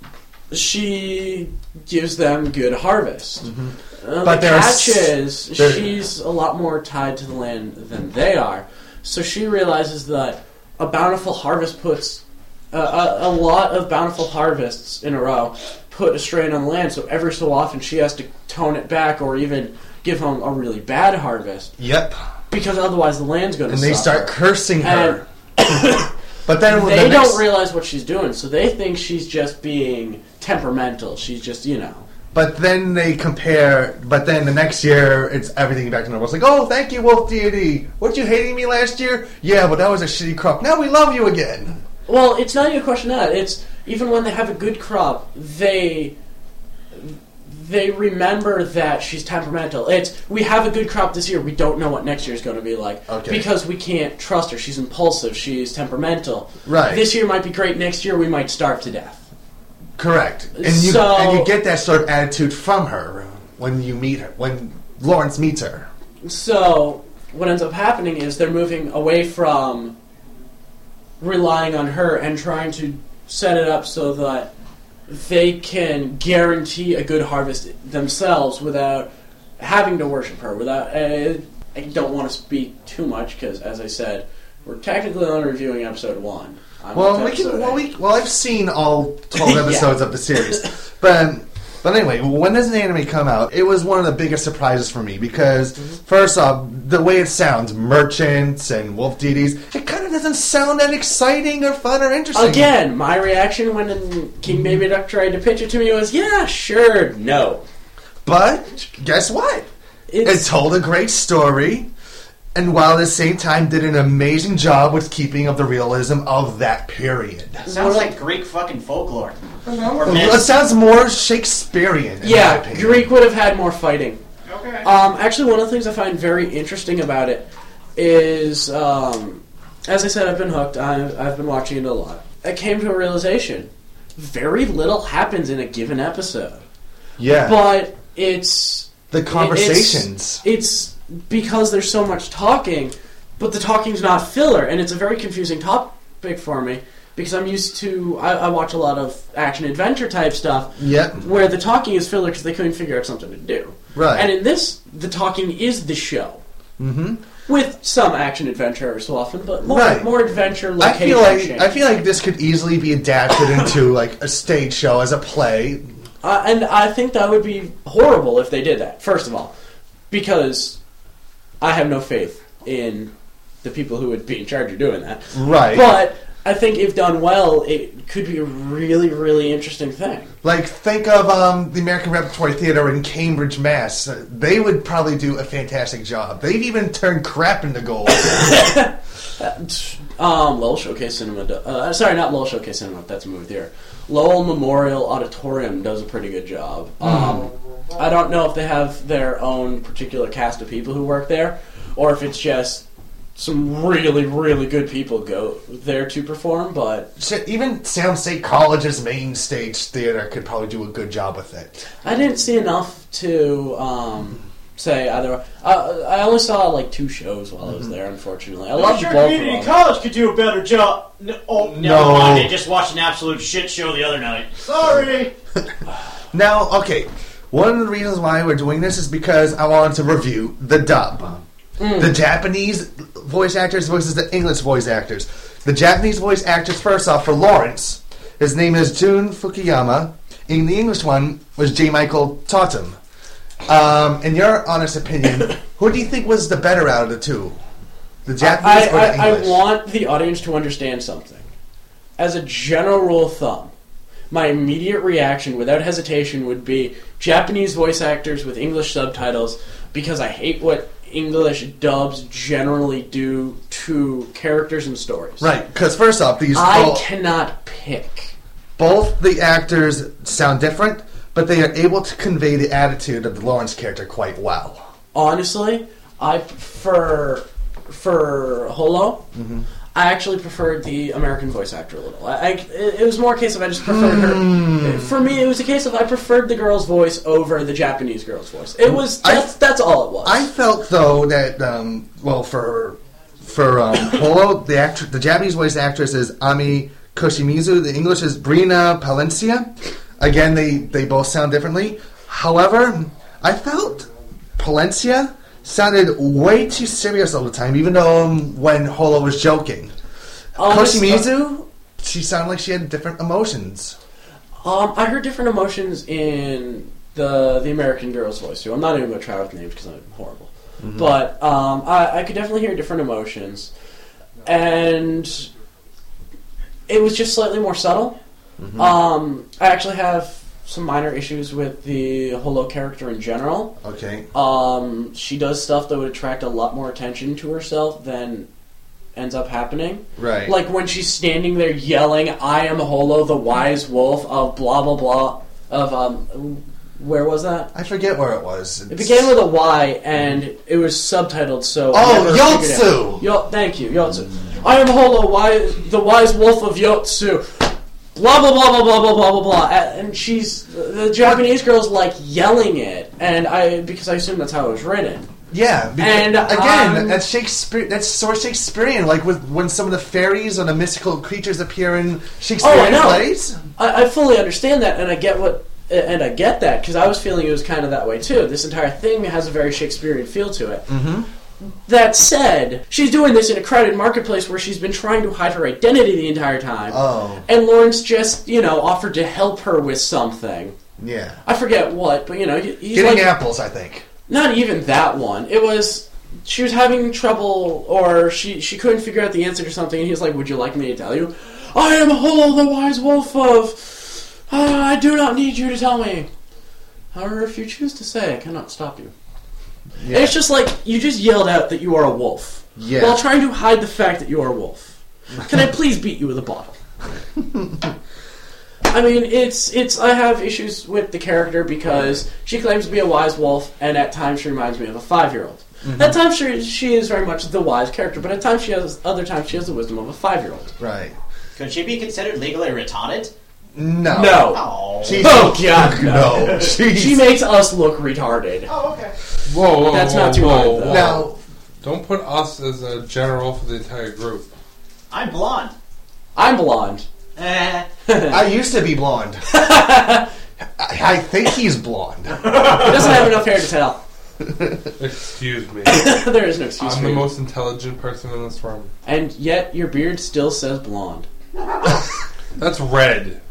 she gives them good harvest. But the there are catch is there- she's a lot more tied to the land than they are. So she realizes that a bountiful harvest puts a lot of bountiful harvests in a row put a strain on the land. So every so often she has to tone it back or even give them a really bad harvest. Yep. Because otherwise the land's going to And suffer. they start cursing her. But then They don't realize what she's doing, so they think she's just being temperamental. She's just, But then they compare. But then the next year, it's everything back to normal. It's like, oh, thank you, Wolf Deity. Weren't you hating me last year? Yeah, but that was a shitty crop. Now we love you again. Well, it's not even a question of that. It's even when they have a good crop, they remember that she's temperamental. It's, we have a good crop this year, we don't know what next year is going to be like. Okay. Because we can't trust her. She's impulsive, she's temperamental. Right. This year might be great, next year we might starve to death. Correct. And you get that sort of attitude from her when you meet her, when Lawrence meets her. So, what ends up happening is they're moving away from relying on her and trying to set it up so that they can guarantee a good harvest themselves without having to worship her. Without, I don't want to speak too much because, as I said, we're technically only reviewing episode 1. I've seen all 12 episodes of the series, but anyway, when does an anime come out? It was one of the biggest surprises for me because, first off, the way it sounds, merchants and wolf deities, it kind of doesn't sound that exciting or fun or interesting. Again, my reaction when King Baby Duck tried to pitch it to me was, yeah, sure, no. But guess what? It told a great story. And while at the same time did an amazing job with keeping of the realism of that period. Sounds like Greek fucking folklore. Or It sounds more Shakespearean, in my opinion. Greek would have had more fighting. Okay. Actually, one of the things I find very interesting about it is, as I said, I've been hooked. I've been watching it a lot. I came to a realization. Very little happens in a given episode. Yeah. But it's... The conversations. It's because there's so much talking, but the talking's not filler, and it's a very confusing topic for me, because I'm used to... I watch a lot of action-adventure type stuff, Yep. where the talking is filler because they couldn't figure out something to do. Right. And in this, the talking is the show. Mm-hmm. With some action-adventure every so often, but Right. more adventure I location. feel like this could easily be adapted into like a stage show as a play. And I think that would be horrible if they did that, first of all. Because I have no faith in the people who would be in charge of doing that. Right. But I think if done well, it could be a really, really interesting thing. Like, think of the American Repertory Theater in Cambridge, Mass. They would probably do a fantastic job. They've even turned crap into gold. Lowell Showcase Cinema... sorry, not Lowell Showcase Cinema. That's a movie theater. Lowell Memorial Auditorium does a pretty good job. I don't know if they have their own particular cast of people who work there, or if it's just some really, really good people go there to perform, but... Shit, even Sam State College's main stage theater could probably do a good job with it. I didn't see enough to say either... I only saw like 2 shows while I was there, unfortunately. I loved both of Community them. college could do a better job. No. Never mind. I just watched an absolute shit show the other night. Sorry. Now, okay, one of the reasons why we're doing this is because I wanted to review the dub. The Japanese voice actors versus the English voice actors. The Japanese voice actors, first off, for Lawrence, his name is Jun Fukuyama. In the English one was J. Michael Tatum. In your honest opinion, who do you think was the better out of the two? The Japanese or the English? I want the audience to understand something. As a general rule of thumb, my immediate reaction, without hesitation, would be Japanese voice actors with English subtitles, because I hate what English dubs generally do to characters and stories. Right, because first off, I cannot pick. Both the actors sound different, but they are able to convey the attitude of the Lawrence character quite well. Honestly, I prefer... For Holo, I actually preferred the American voice actor a little. It was more a case of I just preferred her. For me, it was a case of I preferred the girl's voice over the Japanese girl's voice. It was that's all it was. I felt though that for Holo, the Japanese voice actress is Ami Koshimizu. The English is Brina Palencia. Again, they both sound differently. However, I felt Palencia sounded way too serious all the time, even though when Holo was joking. Koshimizu, she sounded like she had different emotions. I heard different emotions in the American Girl's voice too. I'm not even going to try with names because I'm horrible. Mm-hmm. But I could definitely hear different emotions. And it was just slightly more subtle. Mm-hmm. I actually have some minor issues with the Holo character in general. Okay. She does stuff that would attract a lot more attention to herself than ends up happening. Right. Like when she's standing there yelling, "I am Holo, the wise wolf of blah blah blah," of where was that? I forget where it was. It began with a Y and it was subtitled, so Yotsu! Thank you, Yotsu. I am Holo, the wise wolf of Yotsu. Blah blah blah blah blah blah blah blah blah. And she's the Japanese girl's like yelling it, and because I assume that's how it was written. Yeah, and again, that's Shakespeare. That's sort of Shakespearean, like when some of the fairies or the mystical creatures appear in Shakespearean plays. I fully understand that, and I get that because I was feeling it was kind of that way too. This entire thing has a very Shakespearean feel to it. Mm-hmm. That said, she's doing this in a crowded marketplace where she's been trying to hide her identity the entire time. Oh, and Lawrence just offered to help her with something. Yeah, I forget what, but he's getting apples, I think. Not even that one. It was she was having trouble, or she couldn't figure out the answer to something, and he's like, "Would you like me to tell you? I am Holo, the wise wolf of. I do not need you to tell me. However, if you choose to say, I cannot stop you." Yeah. And it's just like you just yelled out that you are a wolf, while trying to hide the fact that you are a wolf. Can I please beat you with a bottle? I mean, it's. I have issues with the character because she claims to be a wise wolf, and at times she reminds me of a 5-year-old. Mm-hmm. At times she is very much the wise character, but at times other times she has the wisdom of a 5-year-old. Right. Could she be considered legally retarded? No. No. Oh God, no. She makes us look retarded. Oh, okay. Whoa, that's not too hard, though. Now, don't put us as a general for the entire group. I'm blonde. I'm blonde. I used to be blonde. I think he's blonde. He doesn't have enough hair to tell. Excuse me. There is no excuse I'm for the you. most intelligent person in this room. And yet your beard still says blonde. That's red.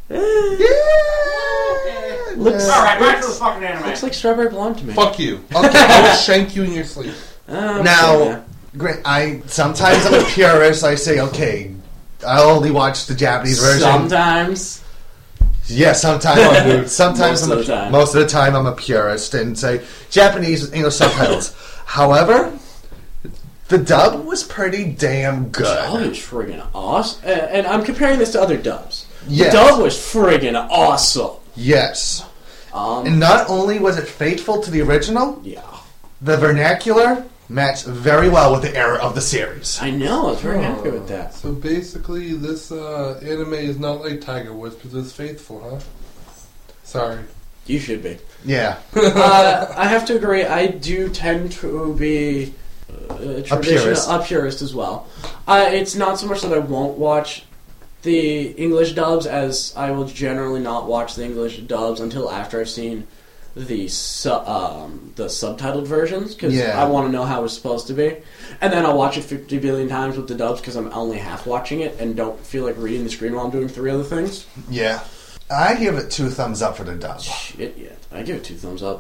Looks, Alright, back to the fucking anime. looks like strawberry blonde to me. Fuck you. Okay, I will shank you in your sleep. Now, sometimes I'm a purist. I say, okay, I only watch the Japanese version. Sometimes. Yeah, sometimes. Sometimes Most of the time I'm a purist and say Japanese with English subtitles. However, the dub was pretty damn good. The dub is friggin' awesome. And I'm comparing this to other dubs. Yes. The dub was friggin' awesome. Yes. And not only was it faithful to the original, the vernacular matched very well with the era of the series. I know, I was very happy with that. So basically, this anime is not like Tiger Woods because it's faithful, huh? Sorry. You should be. Yeah. I have to agree, I do tend to be a purist as well. It's not so much that I won't watch the English dubs as I will generally not watch the English dubs until after I've seen the subtitled versions because I want to know how it's supposed to be, and then I'll watch it 50 billion times with the dubs because I'm only half watching it and don't feel like reading the screen while I'm doing 3 other things. Yeah, I give it 2 thumbs up for the dub. Shit, yeah, I give it 2 thumbs up.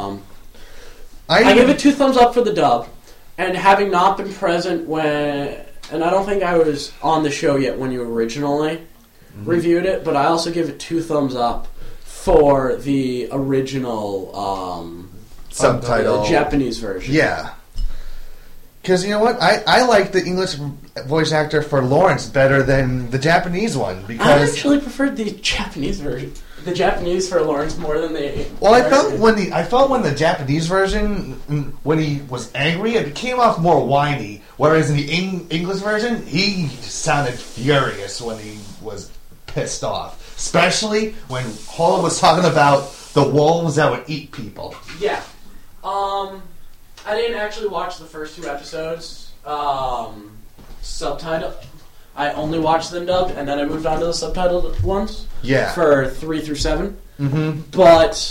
I give it 2 thumbs up for the dub, and having not been present when, and I don't think I was on the show yet when you originally reviewed it, but I also give it 2 thumbs up for the original subtitle Japanese version. Yeah. Because you know what? I like the English voice actor for Lawrence better than the Japanese one. Because I actually preferred the Japanese version. The Japanese for Lawrence more than the... Well, I felt when the Japanese version, when he was angry, it came off more whiny. Whereas in the English version, he sounded furious when he was pissed off. Especially when Holo was talking about the wolves that would eat people. Yeah. I didn't actually watch the first 2 episodes subtitled. I only watched them dubbed, and then I moved on to the subtitled ones. Yeah. For 3 through 7. Mm-hmm. But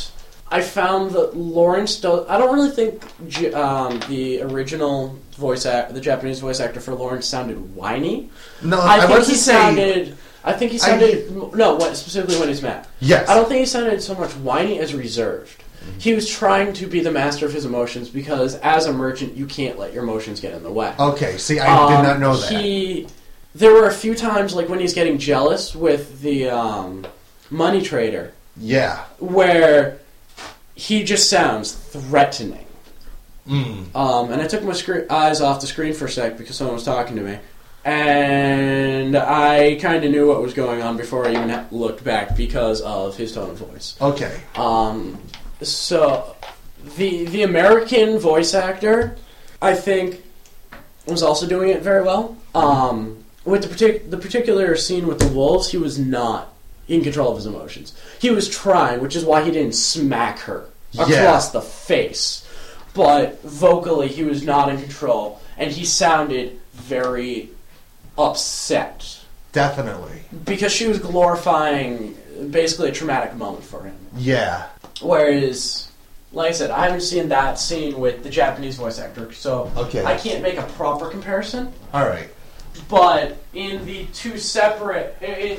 I found that Lawrence I don't really think the original the Japanese voice actor for Lawrence sounded whiny. No, I think wasn't he sounded. I think he sounded specifically when he's mad. Yes. I don't think he sounded so much whiny as reserved. He was trying to be the master of his emotions because, as a merchant, you can't let your emotions get in the way. Okay, see, I did not know that. There were a few times, like when he's getting jealous with the money trader. Yeah. Where he just sounds threatening. Mm. And I took my eyes off the screen for a sec because someone was talking to me. And I kind of knew what was going on before I even looked back because of his tone of voice. Okay. So the American voice actor, I think, was also doing it very well. With the particular scene with the wolves, he was not in control of his emotions. He was trying, which is why he didn't smack her across the face. But vocally, he was not in control, and he sounded very upset. Definitely. Because she was glorifying basically a traumatic moment for him. Yeah. Whereas, like I said, I haven't seen that scene with the Japanese voice actor, so I can't make a proper comparison. All right. But in the separate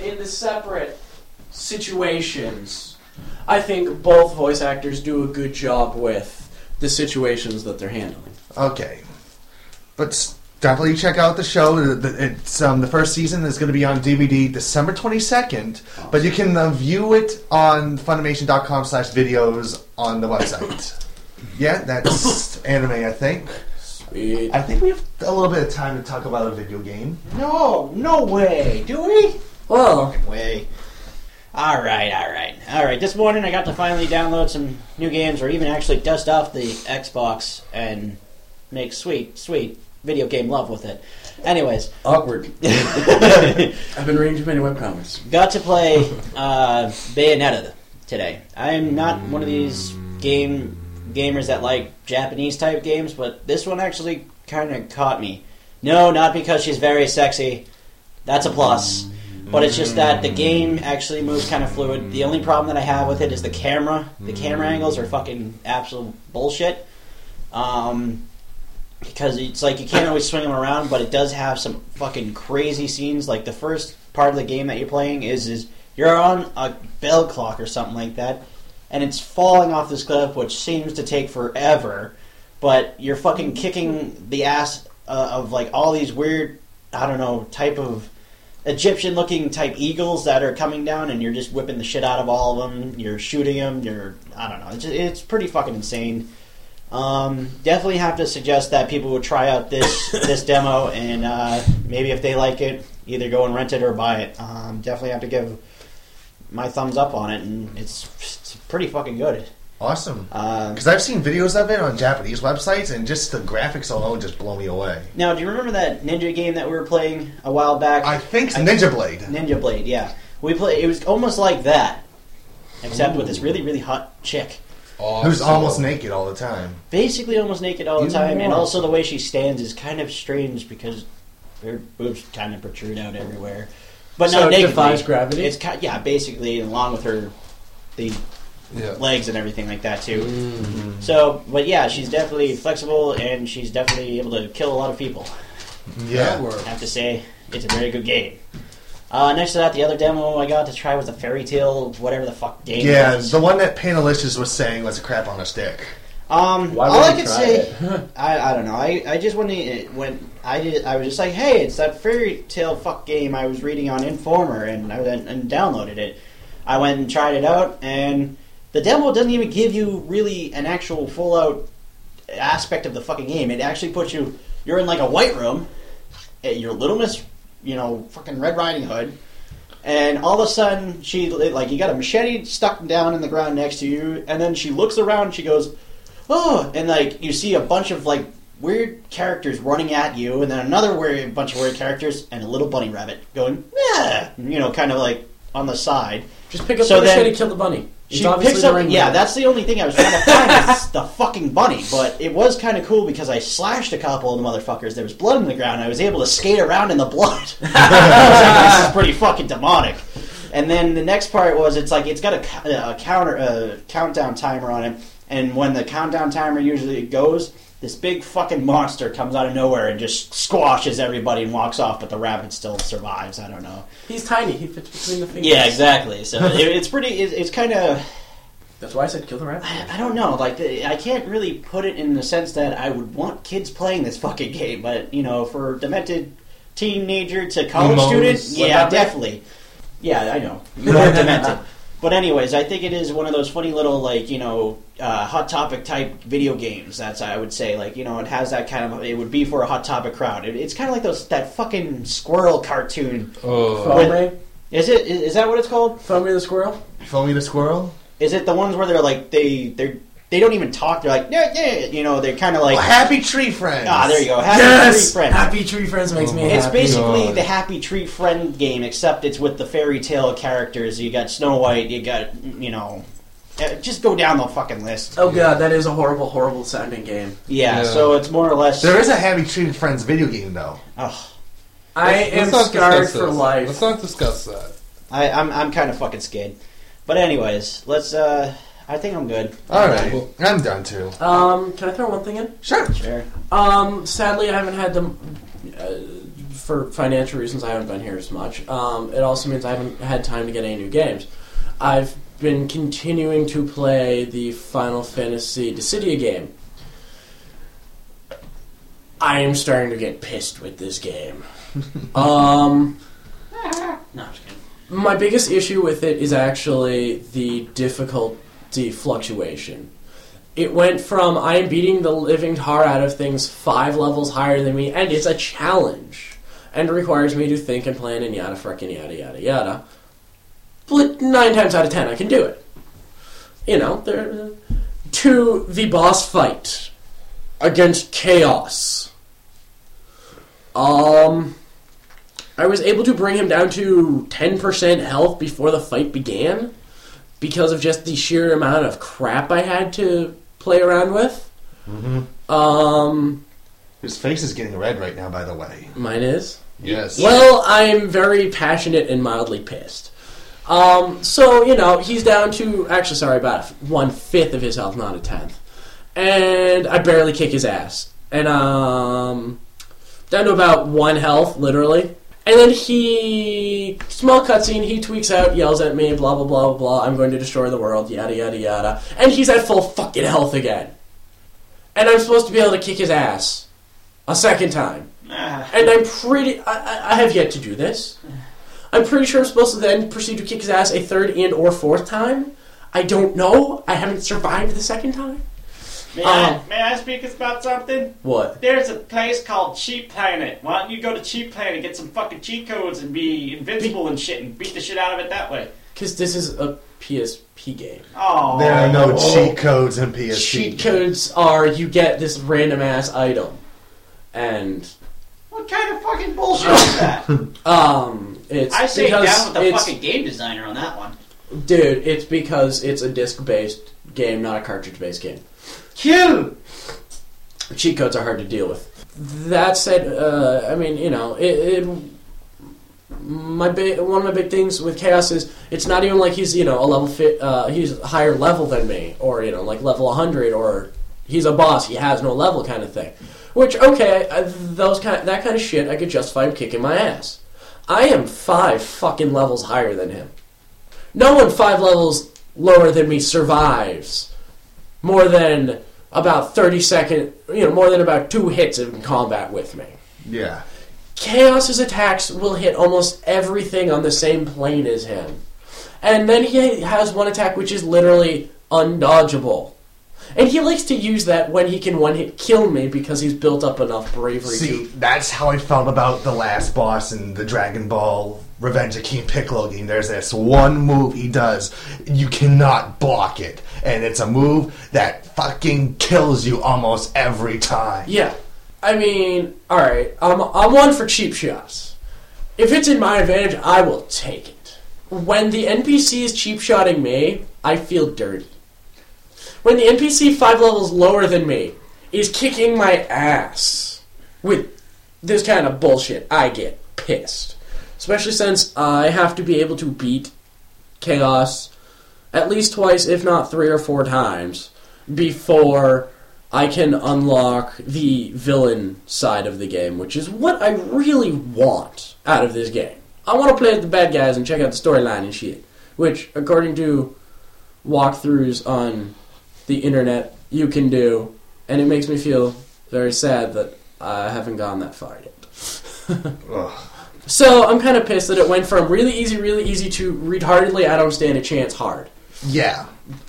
situations, I think both voice actors do a good job with the situations that they're handling. Okay. But definitely check out the show. It's the first season is going to be on DVD December 22nd, but you can view it on Funimation.com/videos on the website. Yeah, that's anime, I think. Sweet. I think we have a little bit of time to talk about a video game. No way. Do we? Well, fucking way. All right. This morning I got to finally download some new games, or even actually dust off the Xbox and make sweet video game love with it. Anyways. Awkward. I've been reading too many webcomics. Got to play Bayonetta today. I am not one of these gamers that like Japanese type games, but this one actually kind of caught me. No, not because she's very sexy. That's a plus. But it's just that the game actually moves kind of fluid. The only problem that I have with it is the camera. The camera angles are fucking absolute bullshit. Because it's like you can't always swing them around, but it does have some fucking crazy scenes. Like the first part of the game that you're playing is you're on a bell clock or something like that, and it's falling off this cliff, which seems to take forever. But you're fucking kicking the ass of like all these weird, I don't know, type of Egyptian-looking type eagles that are coming down, and you're just whipping the shit out of all of them. You're shooting them. I don't know. It's pretty fucking insane. Definitely have to suggest that people would try out this demo, and maybe if they like it, either go and rent it or buy it. Definitely have to give my thumbs up on it, and it's pretty fucking good. Awesome. Because I've seen videos of it on Japanese websites, and just the graphics alone just blow me away. Now, do you remember that ninja game that we were playing a while back? I think so. Ninja Blade. Ninja Blade, yeah. It was almost like that, except with this really, really hot chick. Awesome. Who's almost naked all the time. Basically almost naked all the time, and also the way she stands is kind of strange because her boobs kind of protrude out everywhere. But so not naked. Defies gravity? It's basically, along with her legs and everything like that too. Mm-hmm. So, but yeah, she's definitely flexible, and she's definitely able to kill a lot of people. Yeah. I have to say, it's a very good game. Next to that, the other demo I got to try was the Fairy Tale, whatever the fuck game. Yeah, was. the one that Panalicious was saying was a crap on a stick. All I could say, I don't know. I just I was just like, hey, it's that Fairy Tale fuck game I was reading on Informer, and I went and downloaded it. I went and tried it out, and the demo doesn't even give you really an actual full out aspect of the fucking game. It actually puts you're in like a white room, you're Little Miss, fucking Red Riding Hood, and all of a sudden you got a machete stuck down in the ground next to you, and then she looks around and she goes, oh, and like you see a bunch of like weird characters running at you, and then another bunch of weird characters, and a little bunny rabbit going, yeah, kind of like on the side. Just pick up the machete, kill the bunny. She picks up, that's the only thing I was trying to find is the fucking bunny. But it was kind of cool because I slashed a couple of the motherfuckers. There was blood in the ground. I was able to skate around in the blood. This is pretty fucking demonic. And then the next part was it's got a countdown timer on it, and when the countdown timer usually goes, this big fucking monster comes out of nowhere and just squashes everybody and walks off, but the rabbit still survives. I don't know. He's tiny. He fits between the fingers. Yeah, exactly. So it's pretty. It's kind of. That's why I said kill the rabbit. I don't know. I can't really put it in the sense that I would want kids playing this fucking game, but for demented teenager to college student, yeah, definitely. Yeah, I know. You are demented. But anyways, I think it is one of those funny little, Hot Topic type video games. That's, I would say, it has that kind of, it would be for a Hot Topic crowd. It's kind of like that fucking squirrel cartoon. Foamy? Is that what it's called? Foamy the squirrel? Foamy the squirrel? Is it the ones where they're they don't even talk? They're like, yeah, they're kind of like... Happy Tree Friends. Ah, there you go. Happy Tree Friends. Happy Tree Friends makes me happy. It's basically the Happy Tree Friend game, except it's with the fairy tale characters. You got Snow White, you got, just go down the fucking list. Oh god, that is a horrible, horrible sounding game. Yeah, so it's more or less... There is a Happy Tree Friends video game, though. Oh. I am scarred for life. Let's not discuss that. I'm kind of fucking scared. But anyways, let's... I think I'm good. Alright, I'm done too. Can I throw one thing in? Sure. Sadly, I haven't had them... for financial reasons, I haven't been here as much. It also means I haven't had time to get any new games. I've been continuing to play the Final Fantasy Dissidia game. I am starting to get pissed with this game. No, I'm just kidding. My biggest issue with it is actually the difficulty fluctuation. It went from I am beating the living tar out of things 5 levels higher than me, and it's a challenge, and it requires me to think and plan and yada frickin' yada yada yada. But 9 times out of 10 I can do it. To the boss fight against Chaos. I was able to bring him down to 10% health before the fight began because of just the sheer amount of crap I had to play around with. Mm-hmm. His face is getting red right now, by the way. Mine is? Yes. Well, I'm very passionate and mildly pissed. He's down to, about 1/5 of his health, not a 10th. And I barely kick his ass. And, down to about 1 health, literally. And then small cutscene, he tweaks out, yells at me, blah, blah, blah, blah, blah, I'm going to destroy the world, yada, yada, yada. And he's at full fucking health again. And I'm supposed to be able to kick his ass a second time. And I have yet to do this. I'm pretty sure I'm supposed to then proceed to kick his ass a 3rd and or 4th time. I don't know. I haven't survived the 2nd time. May I speak about something? What? There's a place called Cheat Planet. Why don't you go to Cheat Planet and get some fucking cheat codes and be invincible and shit and beat the shit out of it that way? Because this is a PSP game. Oh. There are no cheat codes in PSP. Cheat codes are you get this random ass item. And... What kind of fucking bullshit is that? It's I say because down with the fucking game designer on that one. Dude, it's because it's a disc-based game, not a cartridge-based game. Kill! Cheat codes are hard to deal with. That said, one of my big things with Chaos is it's not even like he's, a level he's a higher level than me, or, like level 100, or he's a boss, he has no level kind of thing. Which, okay, that kind of shit, I could justify him kicking my ass. I am 5 fucking levels higher than him. No one 5 levels lower than me survives more than about 30 seconds, more than about 2 hits in combat with me. Yeah. Chaos's attacks will hit almost everything on the same plane as him. And then he has one attack which is literally undodgeable. And he likes to use that when he can one-hit kill me because he's built up enough bravery See, that's how I felt about the last boss in the Dragon Ball Revenge of King Piccolo game. There's this one move he does. You cannot block it. And it's a move that fucking kills you almost every time. Yeah. I mean, alright, I'm one for cheap shots. If it's in my advantage, I will take it. When the NPC is cheap-shotting me, I feel dirty. When the NPC 5 levels lower than me is kicking my ass with this kind of bullshit, I get pissed. Especially since I have to be able to beat chaos at least twice, if not 3 or 4 times, before I can unlock the villain side of the game, which is what I really want out of this game. I want to play with the bad guys and check out the storyline and shit, which, according to walkthroughs on the internet, you can do, and it makes me feel very sad that I haven't gone that far yet. So I'm kind of pissed that it went from really easy to retardedly I don't stand a chance hard. Yeah.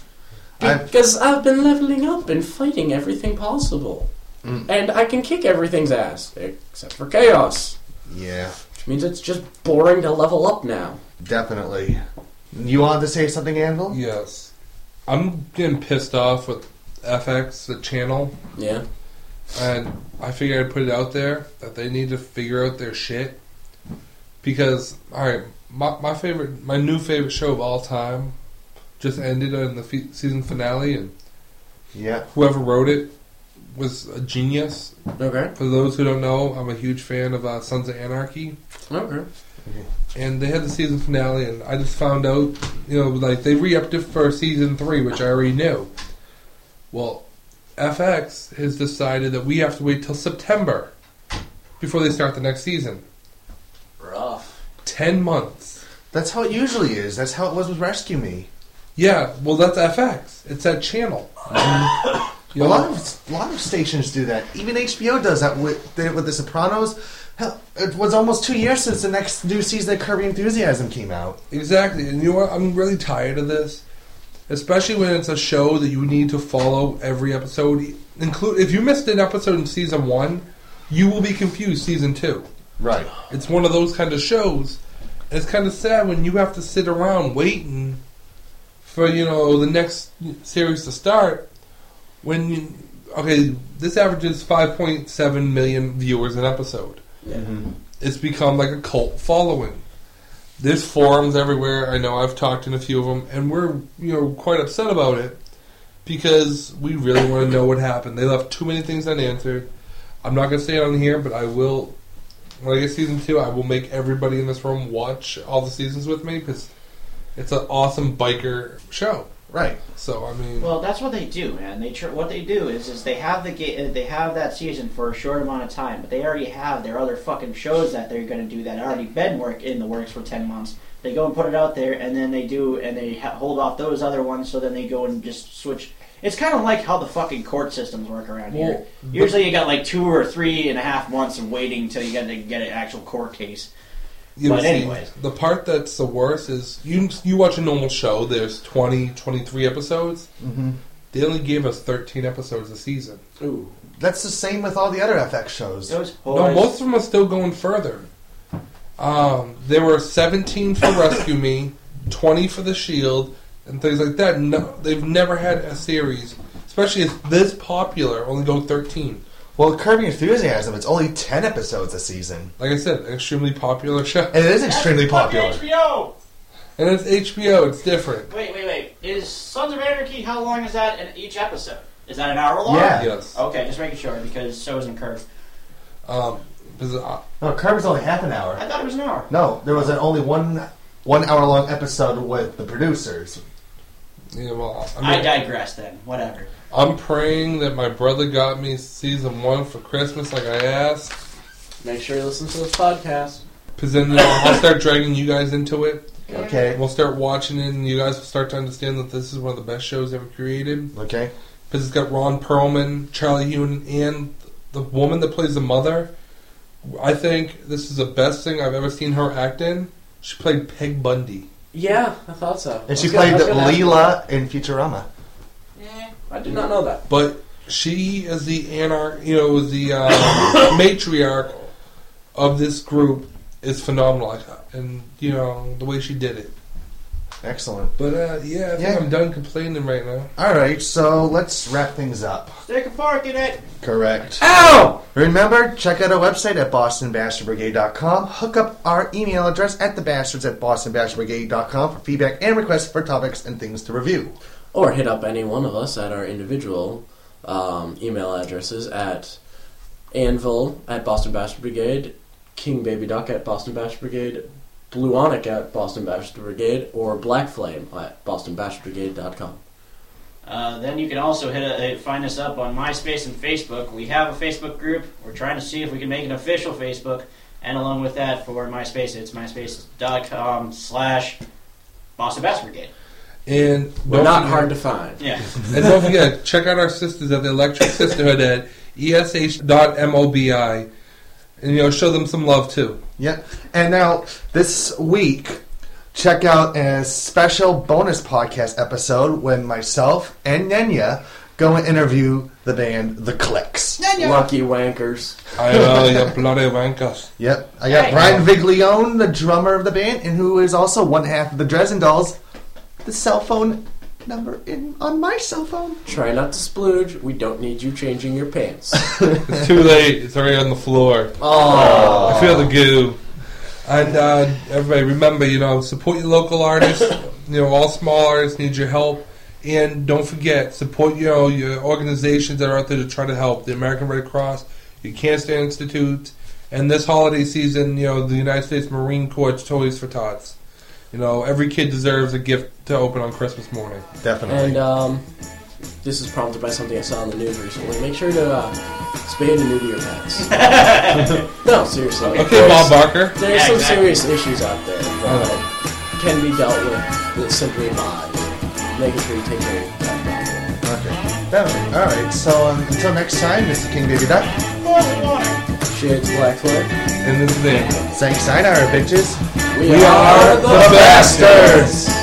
Because I've been leveling up and fighting everything possible. And I can kick everything's ass, except for chaos. Yeah. Which means it's just boring to level up now. Definitely. You wanted to say something, Anvil? Yes. I'm getting pissed off with FX, the channel. Yeah. And I figured I'd put it out there that they need to figure out their shit. Because, alright, my new favorite show of all time just ended in the season finale, and Yeah. whoever wrote it was a genius. Okay. For those who don't know, I'm a huge fan of Sons of Anarchy. Okay. And they had the season finale, and I just found out, like, they re-upped it for season 3, which I already knew. Well, FX has decided that we have to wait till September before they start the next season. Rough. 10 months. That's how it usually is. That's how it was with Rescue Me. Yeah, well, that's FX. It's that channel. A lot of stations do that. Even HBO does that with The Sopranos. Hell, it was almost 2 years since the next new season of Curb Your Enthusiasm came out. Exactly. And you know what? I'm really tired of this. Especially when it's a show that you need to follow every episode. If you missed an episode in season 1, you will be confused season 2. Right. It's one of those kind of shows. And it's kind of sad when you have to sit around waiting for, the next series to start. This averages 5.7 million viewers an episode. Yeah. It's become like a cult following. There's forums everywhere. I know I've talked in a few of them, and we're quite upset about it because we really want to know what happened. They left too many things unanswered. I'm not going to say it on here, but I will. When I get season 2, I will make everybody in this room watch all the seasons with me because it's an awesome biker show. Right. So I mean, Well, that's what they do, man. What they do is they have they have that season for a short amount of time, but they already have their other fucking shows that they're going to do that already been in the works for 10 months. They go and put it out there, and then they hold off those other ones, so then they go and just switch. It's kind of like how the fucking court systems work around here. Usually you got like 2 or 3.5 months of waiting until you get an actual court case. But anyways. The part that's the worst is you watch a normal show, there's 20, 23 episodes. Mm-hmm. They only gave us 13 episodes a season. Ooh. That's the same with all the other FX shows. Those No, most of them are still going further. There were 17 for Rescue Me, 20 for The Shield, and things like that. No, they've never had a series, especially as this popular, only go 13. Well, Curb Your Enthusiasm, it's only 10 episodes a season. Like I said, an extremely popular show. And it is extremely popular. HBO! And it's HBO, it's different. Wait. Is Sons of Anarchy, how long is that in each episode? Is that an hour long? Yeah. Yes. Okay, just making sure, because so isn't Curb. Because No, Curb is only half an hour. I thought it was an hour. No, there was only one hour long episode with the producers. I digress then. Whatever. I'm praying that my brother got me season 1 for Christmas like I asked. Make sure you listen to this podcast. Because then I'll start dragging you guys into it. Okay. We'll start watching it and you guys will start to understand that this is one of the best shows ever created. Okay. Because it's got Ron Perlman, Charlie Hunnam, and the woman that plays the mother. I think this is the best thing I've ever seen her act in. She played Peg Bundy. Yeah, I thought so. And she played Leela in Futurama. I did not know that. But she is the matriarch of this group is phenomenal. And, the way she did it. Excellent. But, I think I'm done complaining right now. Alright, so let's wrap things up. Stick a fork in it. Correct. Ow! Remember, check out our website at bostonbastardbrigade.com. Hook up our email address at thebastards@bostonbastardbrigade.com for feedback and requests for topics and things to review. Or hit up any one of us at our individual email addresses at Anvil at Boston Bastard Brigade, King Baby Duck at Boston Bastard Brigade, Blue Onyx at Boston Bachelor Brigade, or Black Flame at bostonbachelorbrigade.com. Then you can also find us up on MySpace and Facebook. We have a Facebook group. We're trying to see if we can make an official Facebook. And along with that, for MySpace, it's myspace.com/Boston Bachelor Brigade. And We're not hard to find. Yeah. And don't forget, check out our sisters at the Electric Sisterhood at esh.mobi. And, show them some love, too. Yeah. And now, this week, check out a special bonus podcast episode when myself and Nenya go and interview the band The Clicks. Lucky wankers. I know, you bloody wankers. Yep. I got Brian Viglione, the drummer of the band, and who is also one half of the Dresden Dolls. The cell phone number on my cell phone. Try not to splooge. We don't need you changing your pants. It's too late. It's already on the floor. Oh. I feel the goo. And everybody, remember, support your local artists. All small artists need your help. And don't forget, support your organizations that are out there to try to help. The American Red Cross, your Cancer Institute, and this holiday season, the United States Marine Corps Toys for Tots. Every kid deserves a gift to open on Christmas morning. Definitely. And this is prompted by something I saw on the news recently. Make sure to spay and neuter your pets. No, seriously. Okay, Bob Barker. There's some serious issues out there that can be dealt with simply by making sure you take care of your pet properly. Okay. Definitely. All right. So until next time, this is King Baby Duck. Shades Black Flare. And this is it. Saying sayonara, bitches. We are are the Bastards.